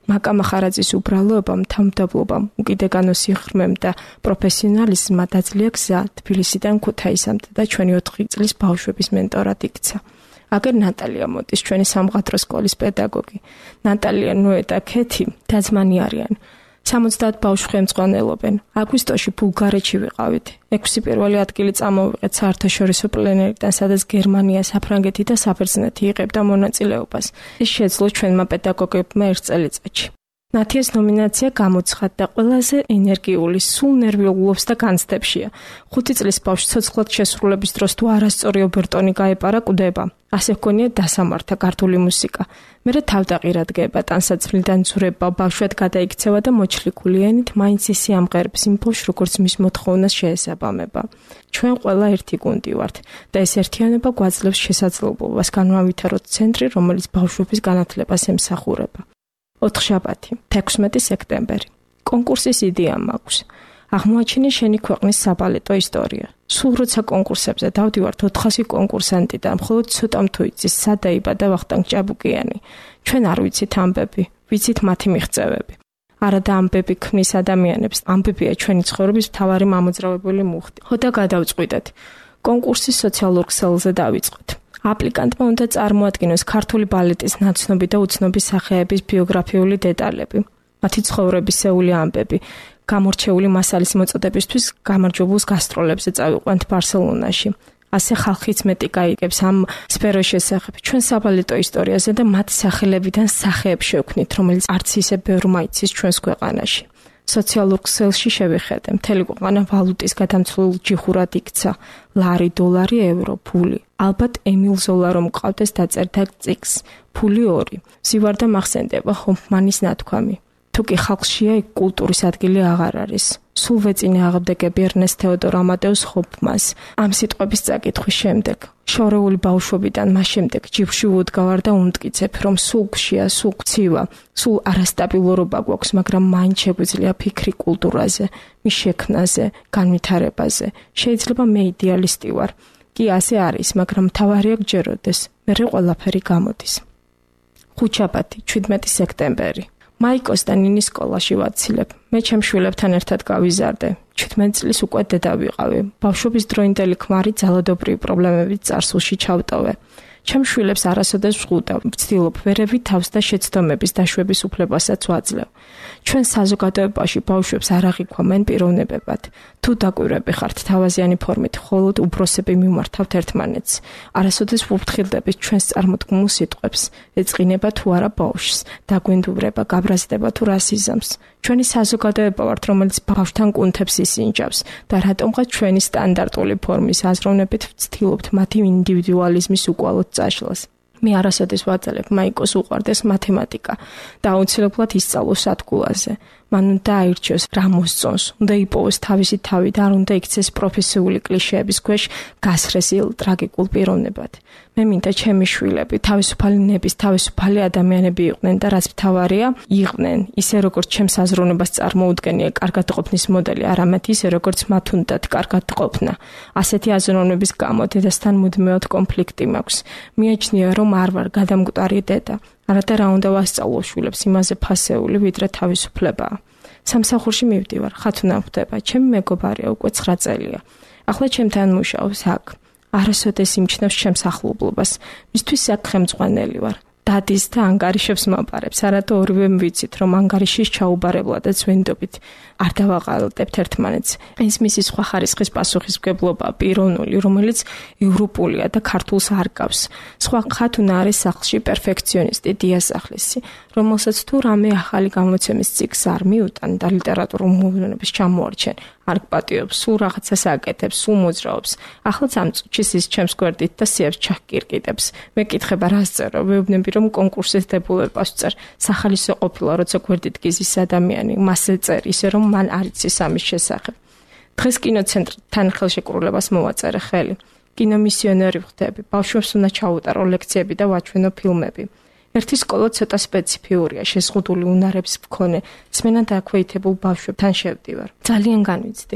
მაკა მახარაძის უბრალოებამ, თავმდაბლობამ, უკიდეგანო სიღრმემ და პროფესიონალიზმმა დაძლია გზა თბილისიდან ქუთაისამდე და ჩვენი ოთხი წლის ბავშვების მენტორად იქცა. აგერ ნატალია მოდის, ჩვენი სამხატვრო სკოლის პედაგოგი. ნატალია, ნოე და ქეთი დაძმანი არიან. სამოცდაათ ბავშვი ხელმძღვანელობენ. აგვისტოში ბულგარეთში ვიყავით. ექვსი პირველი ადგილი წამოვიღეთ საერთაშორისო პლენერიდან, სადაც გერმანია, საფრანგეთი და საბერძნეთი იღებდა მონაწილეობას. ეს შეძლო ჩვენმა პედაგოგებმა ერთ წელიწადში. ნათიას ნომინაცია გამოცხადდა და ყველაზე ენერგიული, სულ ნერვიულობს და განცდებშია. ხუთი წლის ბავშვი ცოცხლად შესრულების დროს თუ არასწორი ობერტონი გაეპარა კვდება. ასე ჰქონია დასამართა ქართული მუსიკა. მერე თავდაყირა დგება, ტანსაცმლიდან ძურება, ბავშვად გადაიქცევა და მოჩლიქული ენით მაინც ისი ამღერებს იმ ბავშვს, როგორც მის მოთხოვნას შეესაბამება. ჩვენ ყველა ერთი გუნდი ვართ და ეს ერთიანობა გვაძლევს შესაძლებლობას განავითაროთ ცენტრი, რომელიც ბავშვების განათლებას ემსახურება. ოთხშაბათი, თექვსმეტი სექტემბერი. კონკურსის იდეა მაქვს. აღმოაჩინე შენი ქვეყნის საბალეტო ისტორია. სულ როცა კონკურსებზე დავდივართ ოთხასი კონკურსანტი და მხოლოდ ცოტამ თუ იცის სად დაიბადა ვახტანგ ჭაბუკიანი. ჩვენ არ ვიცით ამბები, ვიცით მათი მიღწევები. არა და ამბები ქმნის ადამიანებს, ამბებია ჩვენი ცხოვრების მთავარი მამოძრავებელი მუხტი. ხო და გადავწყვიტეთ. კონკურსის სოციალურ ქსელზე დავიწყოთ. აპლიკანტმა უნდა წარმოადგინოს ქართული ბალეტის ნაცნობი და უცნობი სახეების ბიოგრაფიული დეტალები, მათი ცხოვრებისეული ამბები, გამორჩეული მასალის მოწოდებისთვის გამარჯვებულს გასტროლებზე წავიყვანთ ბარსელონაში. ასე ხალხიც მეტი გაიგებს ამ სფეროს შესახებ, ჩვენ საბალეტო ისტორიაზე და მათ სახელებიდან სახეებს შევქმნით, რომელიც არც ისე ბევრმა იცის ჩვენს ქვეყანაში. სოციალურ ქსელში შევიხედე, მთელი ქვეყანა ვალუტის გადამცვლელ ჯიხურად იქცა, ლარი, დოლარი, ევრო, ფული. ალბათ ემილ ზოლა რომ ყავდეს დაწერდა წიგს, ფული ორი. ზივარ და მახსენდება ჰოფმანის ნათქვამი. თუ კი ხალხშია იქ კულტურის ადგილი აღარ არის. სულ ვეწინე აღებდეგები ერნესტ თეოდორ ამადეუს ჰოფმანს. ამ სიტყვების წაკითხვის შემდეგ, შორეული ბავშვობიდან მას შემდეგ ჯიბში ვუდგავარ და უმტკიცებ, რომ სულ გშია, სულ გცივა, სულ არასტაბილურობა გვაქვს, მაგრამ მაინც შეგვიძლია ფიქრი კულტურაზე, მის შექმნაზე, განვითარებაზე. შეიძლება მე იდეალისტი ვარ. კი ასე არის, მაგრამ მთავარია გჯეროდეს, მერე ყველაფერი გამოდის. ხუთშაბათი, შვიდმეტი სექტემბერი. მაიკოს და ნინის სკოლაში ვაცილებ. მე ჩემ შვილებთან ერთად გავიზარდე. შვიდმეტი წლის უკვე დედა ვიყავი. ბავშვობის დროინდელი ქმარი ძალადობრივი პრობლემებით წარსულში ჩავტოვე. ჩემ შვილებს არასოდეს ვღუდავ, ვცდილობ ვერევი თავს და შეცდომების დაშვების უფლებასაც ვაძლევ. ჩვენ საზოგადოებაში ბავშვებს არ აღიქვამენ პიროვნებებად. თუ დაკვირვები ხართ თავაზიანი ფორმით, მხოლოდ უბროსები მიმართავთ ერთმანეთს. არასოდეს ვუფრთხილდებით ჩვენს წარმოდგმულ სიტყვებს, ეწყინება თუ არა ბავშვს, დაგვინდურება, გაბრაზდება თუ რასიზმს. ჩვენი საზოგადოება ვართ, რომელიც ბავშვთან კუნთებს ისინჯავს და რატომღაც ჩვენი სტანდარტული ფორმის აზროვნებით ვცდილობთ მათი ინდივიდუალიზმის უკვალოდ წაშლას. მე არასოდეს ვაძლევ მაიკოს უყვარდეს მათემატიკა და აუცილებლად ისწავლოს სადგულაზე. მან უნდა აირჩიოს რა მოსწონს, უნდა იპოვოს თავისი თავი და არ უნდა იქცეს პროფესიული კლიშეების ქვეშ გასხრესილ ტრაგიკულ პიროვნებად. მე მინდა ჩემი შვილები თავისუფალი ნების, თავისუფალი ადამიანები იყვნენ და რაც მთავარია, იყვნენ ისე როგორც ჩემს აზროვნებას წარმოუდგენია კარგად ყოფნის მოდელი, არამედ ისე როგორც მათ უნდათ კარგად ყოფნა. ასეთი აზროვნების გამო დედასთან მუდმივად კონფლიქტი მაქვს. მიაჩნია რომ არ ვარ გადამკვდარი დედა. არადა რა უნდა ვასწავლო შვილებს იმაზე ფასეული, ვიდრე თავისუფლებაა. სამსახურში მივდივარ, ხათუნა ხვდება, ჩემი მეგობარია უკვე ცხრა წელია. ახლა ჩემთან მუშაობს აქ. არასოდეს იმჩნევს ჩემს ახლობლობას. მისთვის აქ ხელმძღვანელი ვარ. დადის და ანგარიშებს მაპარებს. არადა ორივე ვიცით, რომ ანგარიშის ჩაუბარებლადაც ვენდობით. არ დავაყალდებთ ერთმანეთს. ეს მისი სხვა ხარისხის პასუხისმგებლობა პიროვნული, რომელიც ევროპულია და ქართულს არ გავს. სხვა ხათუნა არის სახლში პერფექციონისტი დიასახლისი, რომელსაც თუ რამე ახალი გამოცემის წიგს არ მიუტან და ლიტერატურულ მოვლენების ჩამოარჩენ, არ გპატიობს, სულ რაღაცას აკეთებს, სულ მოძრაობს. ახლაც ამ წუთში ის ჩემს გვერდით და სიებს ჩახკირკიტებს. მეკითხება რას წერო, ვეუბნები რომ კონკურსის დებულებას ვწერ. სახალისო ყოფილა, როცა გვერდით გიზის ადამიანი, მასე წერ, ისე რომ მან არ იცის ამის შესახებ. დღეს კინოცენტრთან ხელშეკრულებას მოვაწერე ხელი. კინომისიონერი ვხდები. ბავშვებს უნდა ჩაუტარო ლექციები და ვაჩვენო ფილმები. ერთი სკოლა ცოტა სპეციფიურია, შეზღუდული უნარების მქონე, სმენა დაქვეითებულ ბავშვებთან შევდივარ. ძალიან განვიცდი.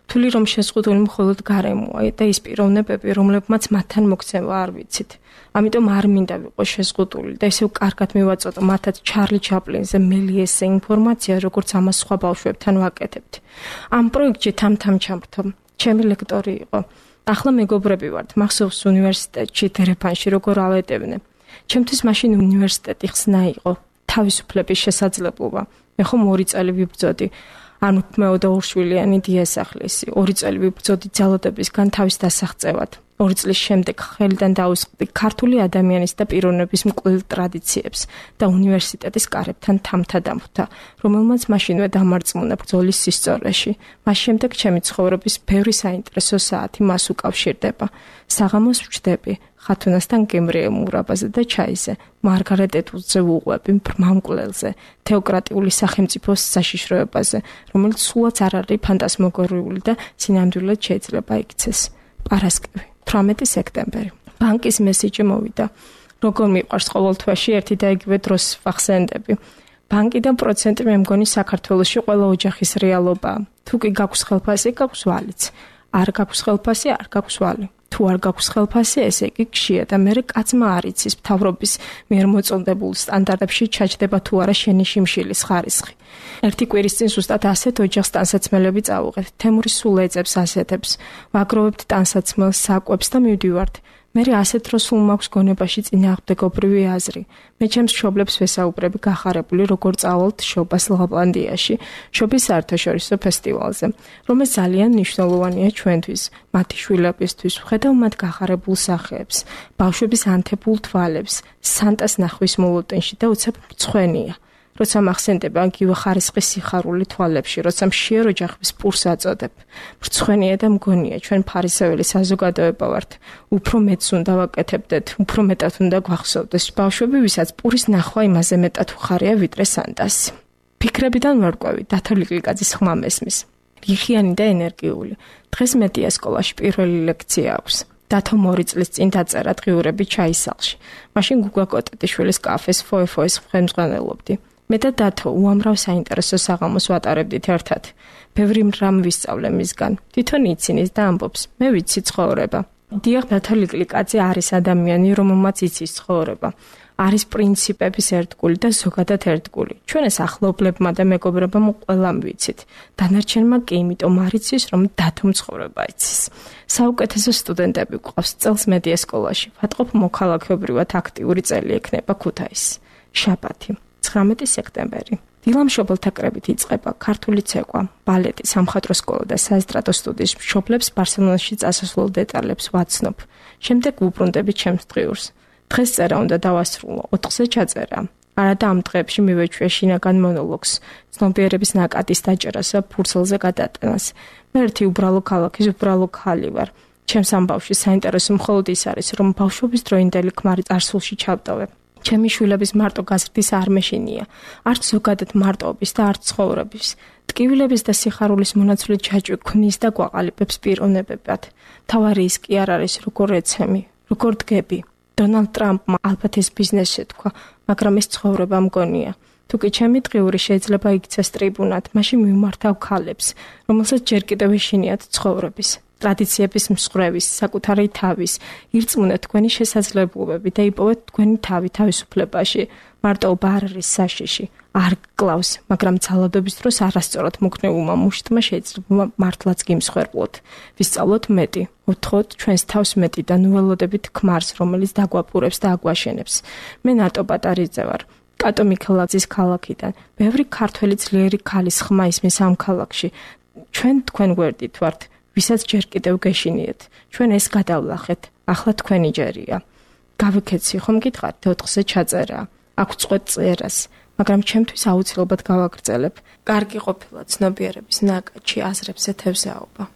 თვლი რომ შეზღუდული მხოლოდ გარემოა და ის პიროვნებები, რომლებმაც მათთან მოქცევა არ ვიცით. ამიტომ არ მინდა ვიყო შეზღუდული და ისევ კარგად მივაწოდო მათაც ჩარლი ჩაპლინზე მელიესზე ინფორმაცია, როგორც ამას სხვა ბავშვებთან ვაკეთებთ. ამ პროექტში თამთამ ჩამრთო. ჩემი ლექტორი იყო. ახლა მეგობრები ვართ, მახსოვს უნივერსიტეტში დერეფანში როგორ ავეტებდნენ. ჩემთვის მაშინ უნივერსიტეტი ხსნა იყო, თავისუფლების შესაძლებლობა. მე ხომ ორი წელი ვიბრძოდი. არ მქმეოდა ორშვილიანი დიასახლისი. ორი წელი ვიბრძოდი ძალოდებისგან თავის დასაღწევად. ორი წლის შემდეგ ხელიდან დაუსყდი ქართული ადამიანის და პიროვნების მკვლელ ტრადიციებს და უნივერსიტეტის კარებთან თამთა-დამხთა, რომელმაც მაშინვე დამარწმუნა ბრძოლის სისწორეში. მას შემდეგ ჩემი ცხოვრების ბევრი საინტერესო საათი მას უკავშირდება. საღამოს ვჩდები ხათუნასთან გემრიელ მურაბაზე და ჩაიზე, მარგარეტ ეტვუდზე ვუყვები ბრმა მკვლელზე, თეოკრატიული სახელმწიფოს საშიშროებაზე, რომელიც სულაც არ არის ფანტასმაგორიული და სინამდვილედ შეიძლება იქცეს. პარასკევი, თვრამეტი სექტემბერი. ბანკის მესიჯი მოვიდა. როგორ მიყვარს ყოველ თვეში ერთი და იგივე დროს ვახსენდები. ბანკიდან პროცენტი მე მგონი საქართველოში ყველა ოჯახის რეალობაა. თუ კი გაქვს ხელფასი, გაქვს ვალიც. არ გაქვს ხელფასი, არ გაქვს ვალი. თუ არ გაქვს ხელფასი, ესე იგი გშია და მე კაცმა არ იცის მთავრობის მიერ მოწონდებულ სტანდარტებში ჩაჯდება თუ არა შენი შიმშილის ხარისხი. ერთი კვირის წინ ზუსტად ასეთ ოჯახს ტანსაცმელები წავუღეთ. თემური სულ ეძებს ასეთებს. ვაგროვებთ ტანსაცმელს, საკვებს და მივდივართ. მე ასეთ დროს სულ მაქვს გონებაში წინააღმდეგობრივი აზრი. მე ჩემს მშობლებს ვესაუბრები გახარებული როგორ წავალთ შობას ლაპლანდიაში, შობის საერთაშორისო ფესტივალზე, რომელიც ძალიან მნიშვნელოვანია ჩვენთვის, მათი შვილებისთვის, ვხედავ მათ გახარებულ სახეებს, ბავშვების ანთებულ თვალებს, სანტას ნახვის მოლოდინში და უცებ მწვენია. როცა მახსენდება იგივე ხარისხის სიხარული თვალებში, როცა მშიერ ოჯახის პურს აწოდებ. მრცხვენია და მგონია, ჩვენ ფარისეველი საზოგადოება ვართ. უფრო მეტს უნდა ვაკეთებდეთ, უფრო მეტად უნდა გვახსოვდეს ბავშვები, ვისაც პურის ნახვა იმაზე მეტად უხარია, ვიდრე სანტასი. ფიქრებიდან ვარკვევი, დათო ლიკლიკაძის ხმა მესმის. რიხიანი და ენერგიული. დღეს მეტია სკოლაში პირველი ლექცია აქვს. დათო მორი წლის წინ დაწერა დღიურები ჩაისალში. მაშინ გუგა კოტეტიშვილის კაფეს ფოე-ფოეს ხელმძღვანელობდი. მე და დათო უამრავ საინტერესო საღამოს ვატარებდით ერთად. ბევრი რამ ვისწავლე მისგან. თვითონ იცინის და ამბობს, მე ვიცი ცხოვრება. დიახ, დათო ლიკლიკაძე არის ადამიანი, რომელმაც იცის ცხოვრება. არის პრინციპების ერთგული და ზოგადად ერთგული. ჩვენ ეს ახლობლებმა და მეგობრებმა ყველამ ვიცით. დანარჩენმა კი იმიტომ არ იცის, რომ დათომ ცხოვრება იცის. საუკეთესო სტუდენტები გვყავს წელს მედია სკოლაში. ვატყობ მოქალაქეობრივად აქტიური წელი ექნება ქუთაისი. შაბათი. ცხრამეტი სექტემბერი. დილამშობელთა კრებით იწყება ქართული ცეკვა, ბალეტი, სამხატვრო სკოლა და საესტრადო სტუდიის მშობლებს ბარსელონაში წასასვლელ დეტალებს ვაცნობ. შემდეგ ვუბრუნდები ჩემს დღიურს. დღეს წერა უნდა დავასრულო, ოთხზე ჩაწერა. არადა ამ დღეებში მივეჩვია შინაგან მონოლოგს, ცნობიერების ნაკადის დაჭერასა ფურცელზე გადატანას. მე ერთი უბრალო ქალაქის უბრალო ქალი ვარ. ჩემს ამბავში საინტერესო მხოლოდ ის არის, რომ ბავშვობის დროინდელი ქმარი წარსულში ჩავტოვებ. ჩემი შვილების მარტო გაზრდის არ მეშინია, არც ზოგადად მარტოობის და არც ცხოვრების. ტკივილების და სიხარულის მონაცვლე ჯაჭვი ქმნის და გვაყალიბებს პიროვნებებად. თავარი ის კი არ არის როგორ ეცემი, როგორ დგები. დონალდ ტრამპმა ალბათ ეს ბიზნესი თქვა, მაგრამ ეს ცხოვრება მგონია. თუ კი ჩემი დღიური შეიძლება იქცეს ტრიბუნად, მაშინ მიმართავ ქალებს, რომელსაც ჯერ კიდევ ეშინიათ ცხოვრების. ტრადიციების მსხვრევის, საკუთარი თავის, ირწმუნეთ თქვენი შესაძლებლობები და იპოვეთ თქვენი თავი თავისუფლებაში. მარტოობა არ არის საშიში, არ გკლავს, მაგრამ ძალადობის დროს არასწორად მოგნებულმა მუშტმა შეიძლება მართლაც გიმსხვერპლოთ. ვისწავლოთ მეტი, ვთხოვოთ ჩვენს თავს მეტი და ნუველოდებით ქმარს, რომელიც დაგვაპურებს და აგვაშენებს. მე ნატო პატარიძე ვარ. კატო მიქელაძის ქალაქიდან. ბევრი ქართველი ძლიერი ქალის ხმა ისმის ამ ქალაქში. ჩვენ თქვენ გვერდით ვართ. ვისაც ჯერ კიდევ გეშინიეთ, ჩვენ ეს გადავლახეთ, ახლა თქვენი ჯერია. გავიქეცი ხომ გითხართ, ოთხზე ჩაწერა, აქვს წვეთ წერას, მაგრამ ჩემთვის აუცილებლად გავაგრძელებ. კარგი ყოფილა ცნობიერების ნაკადში აზრებზე თევზაობა.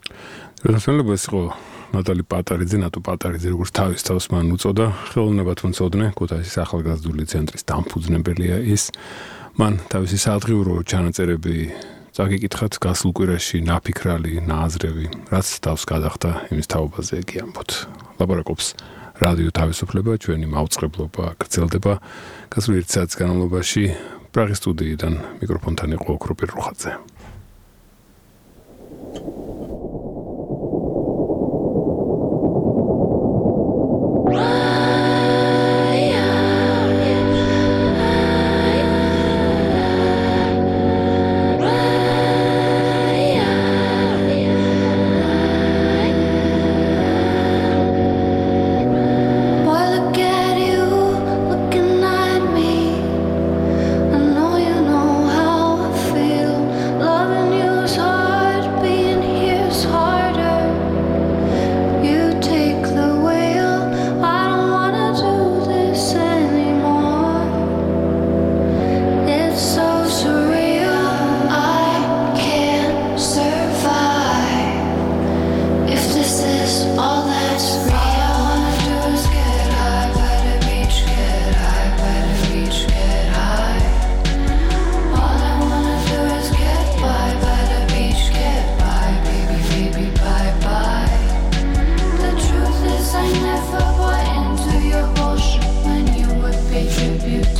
როდესაც ეს იყო ნატალი პატარიძე, ნატო პატარიძე, როგორც თავის თავს მან უწოდა, ხელოვნებად უწოდნე, ქუთაისის ახალგაზრდული ცენტრის დამფუძნებელია ის. მან თავისი სადღიურო ჩანაწერები წაგიკითხათ გასულ კვირაში ნაფიქრალი, ნააზრევი, რაც თავს გადახდა იმის თაობაზე კი ამბობთ. ლაპარაკობს რადიო თავისუფლება, ჩვენი მაუწყებლობა გრძელდება. გასულ ერთ საათის განმავლობაში პრაღის სტუდიიდან მიკროფონთან იყო ოქროპირ რუხაძე. you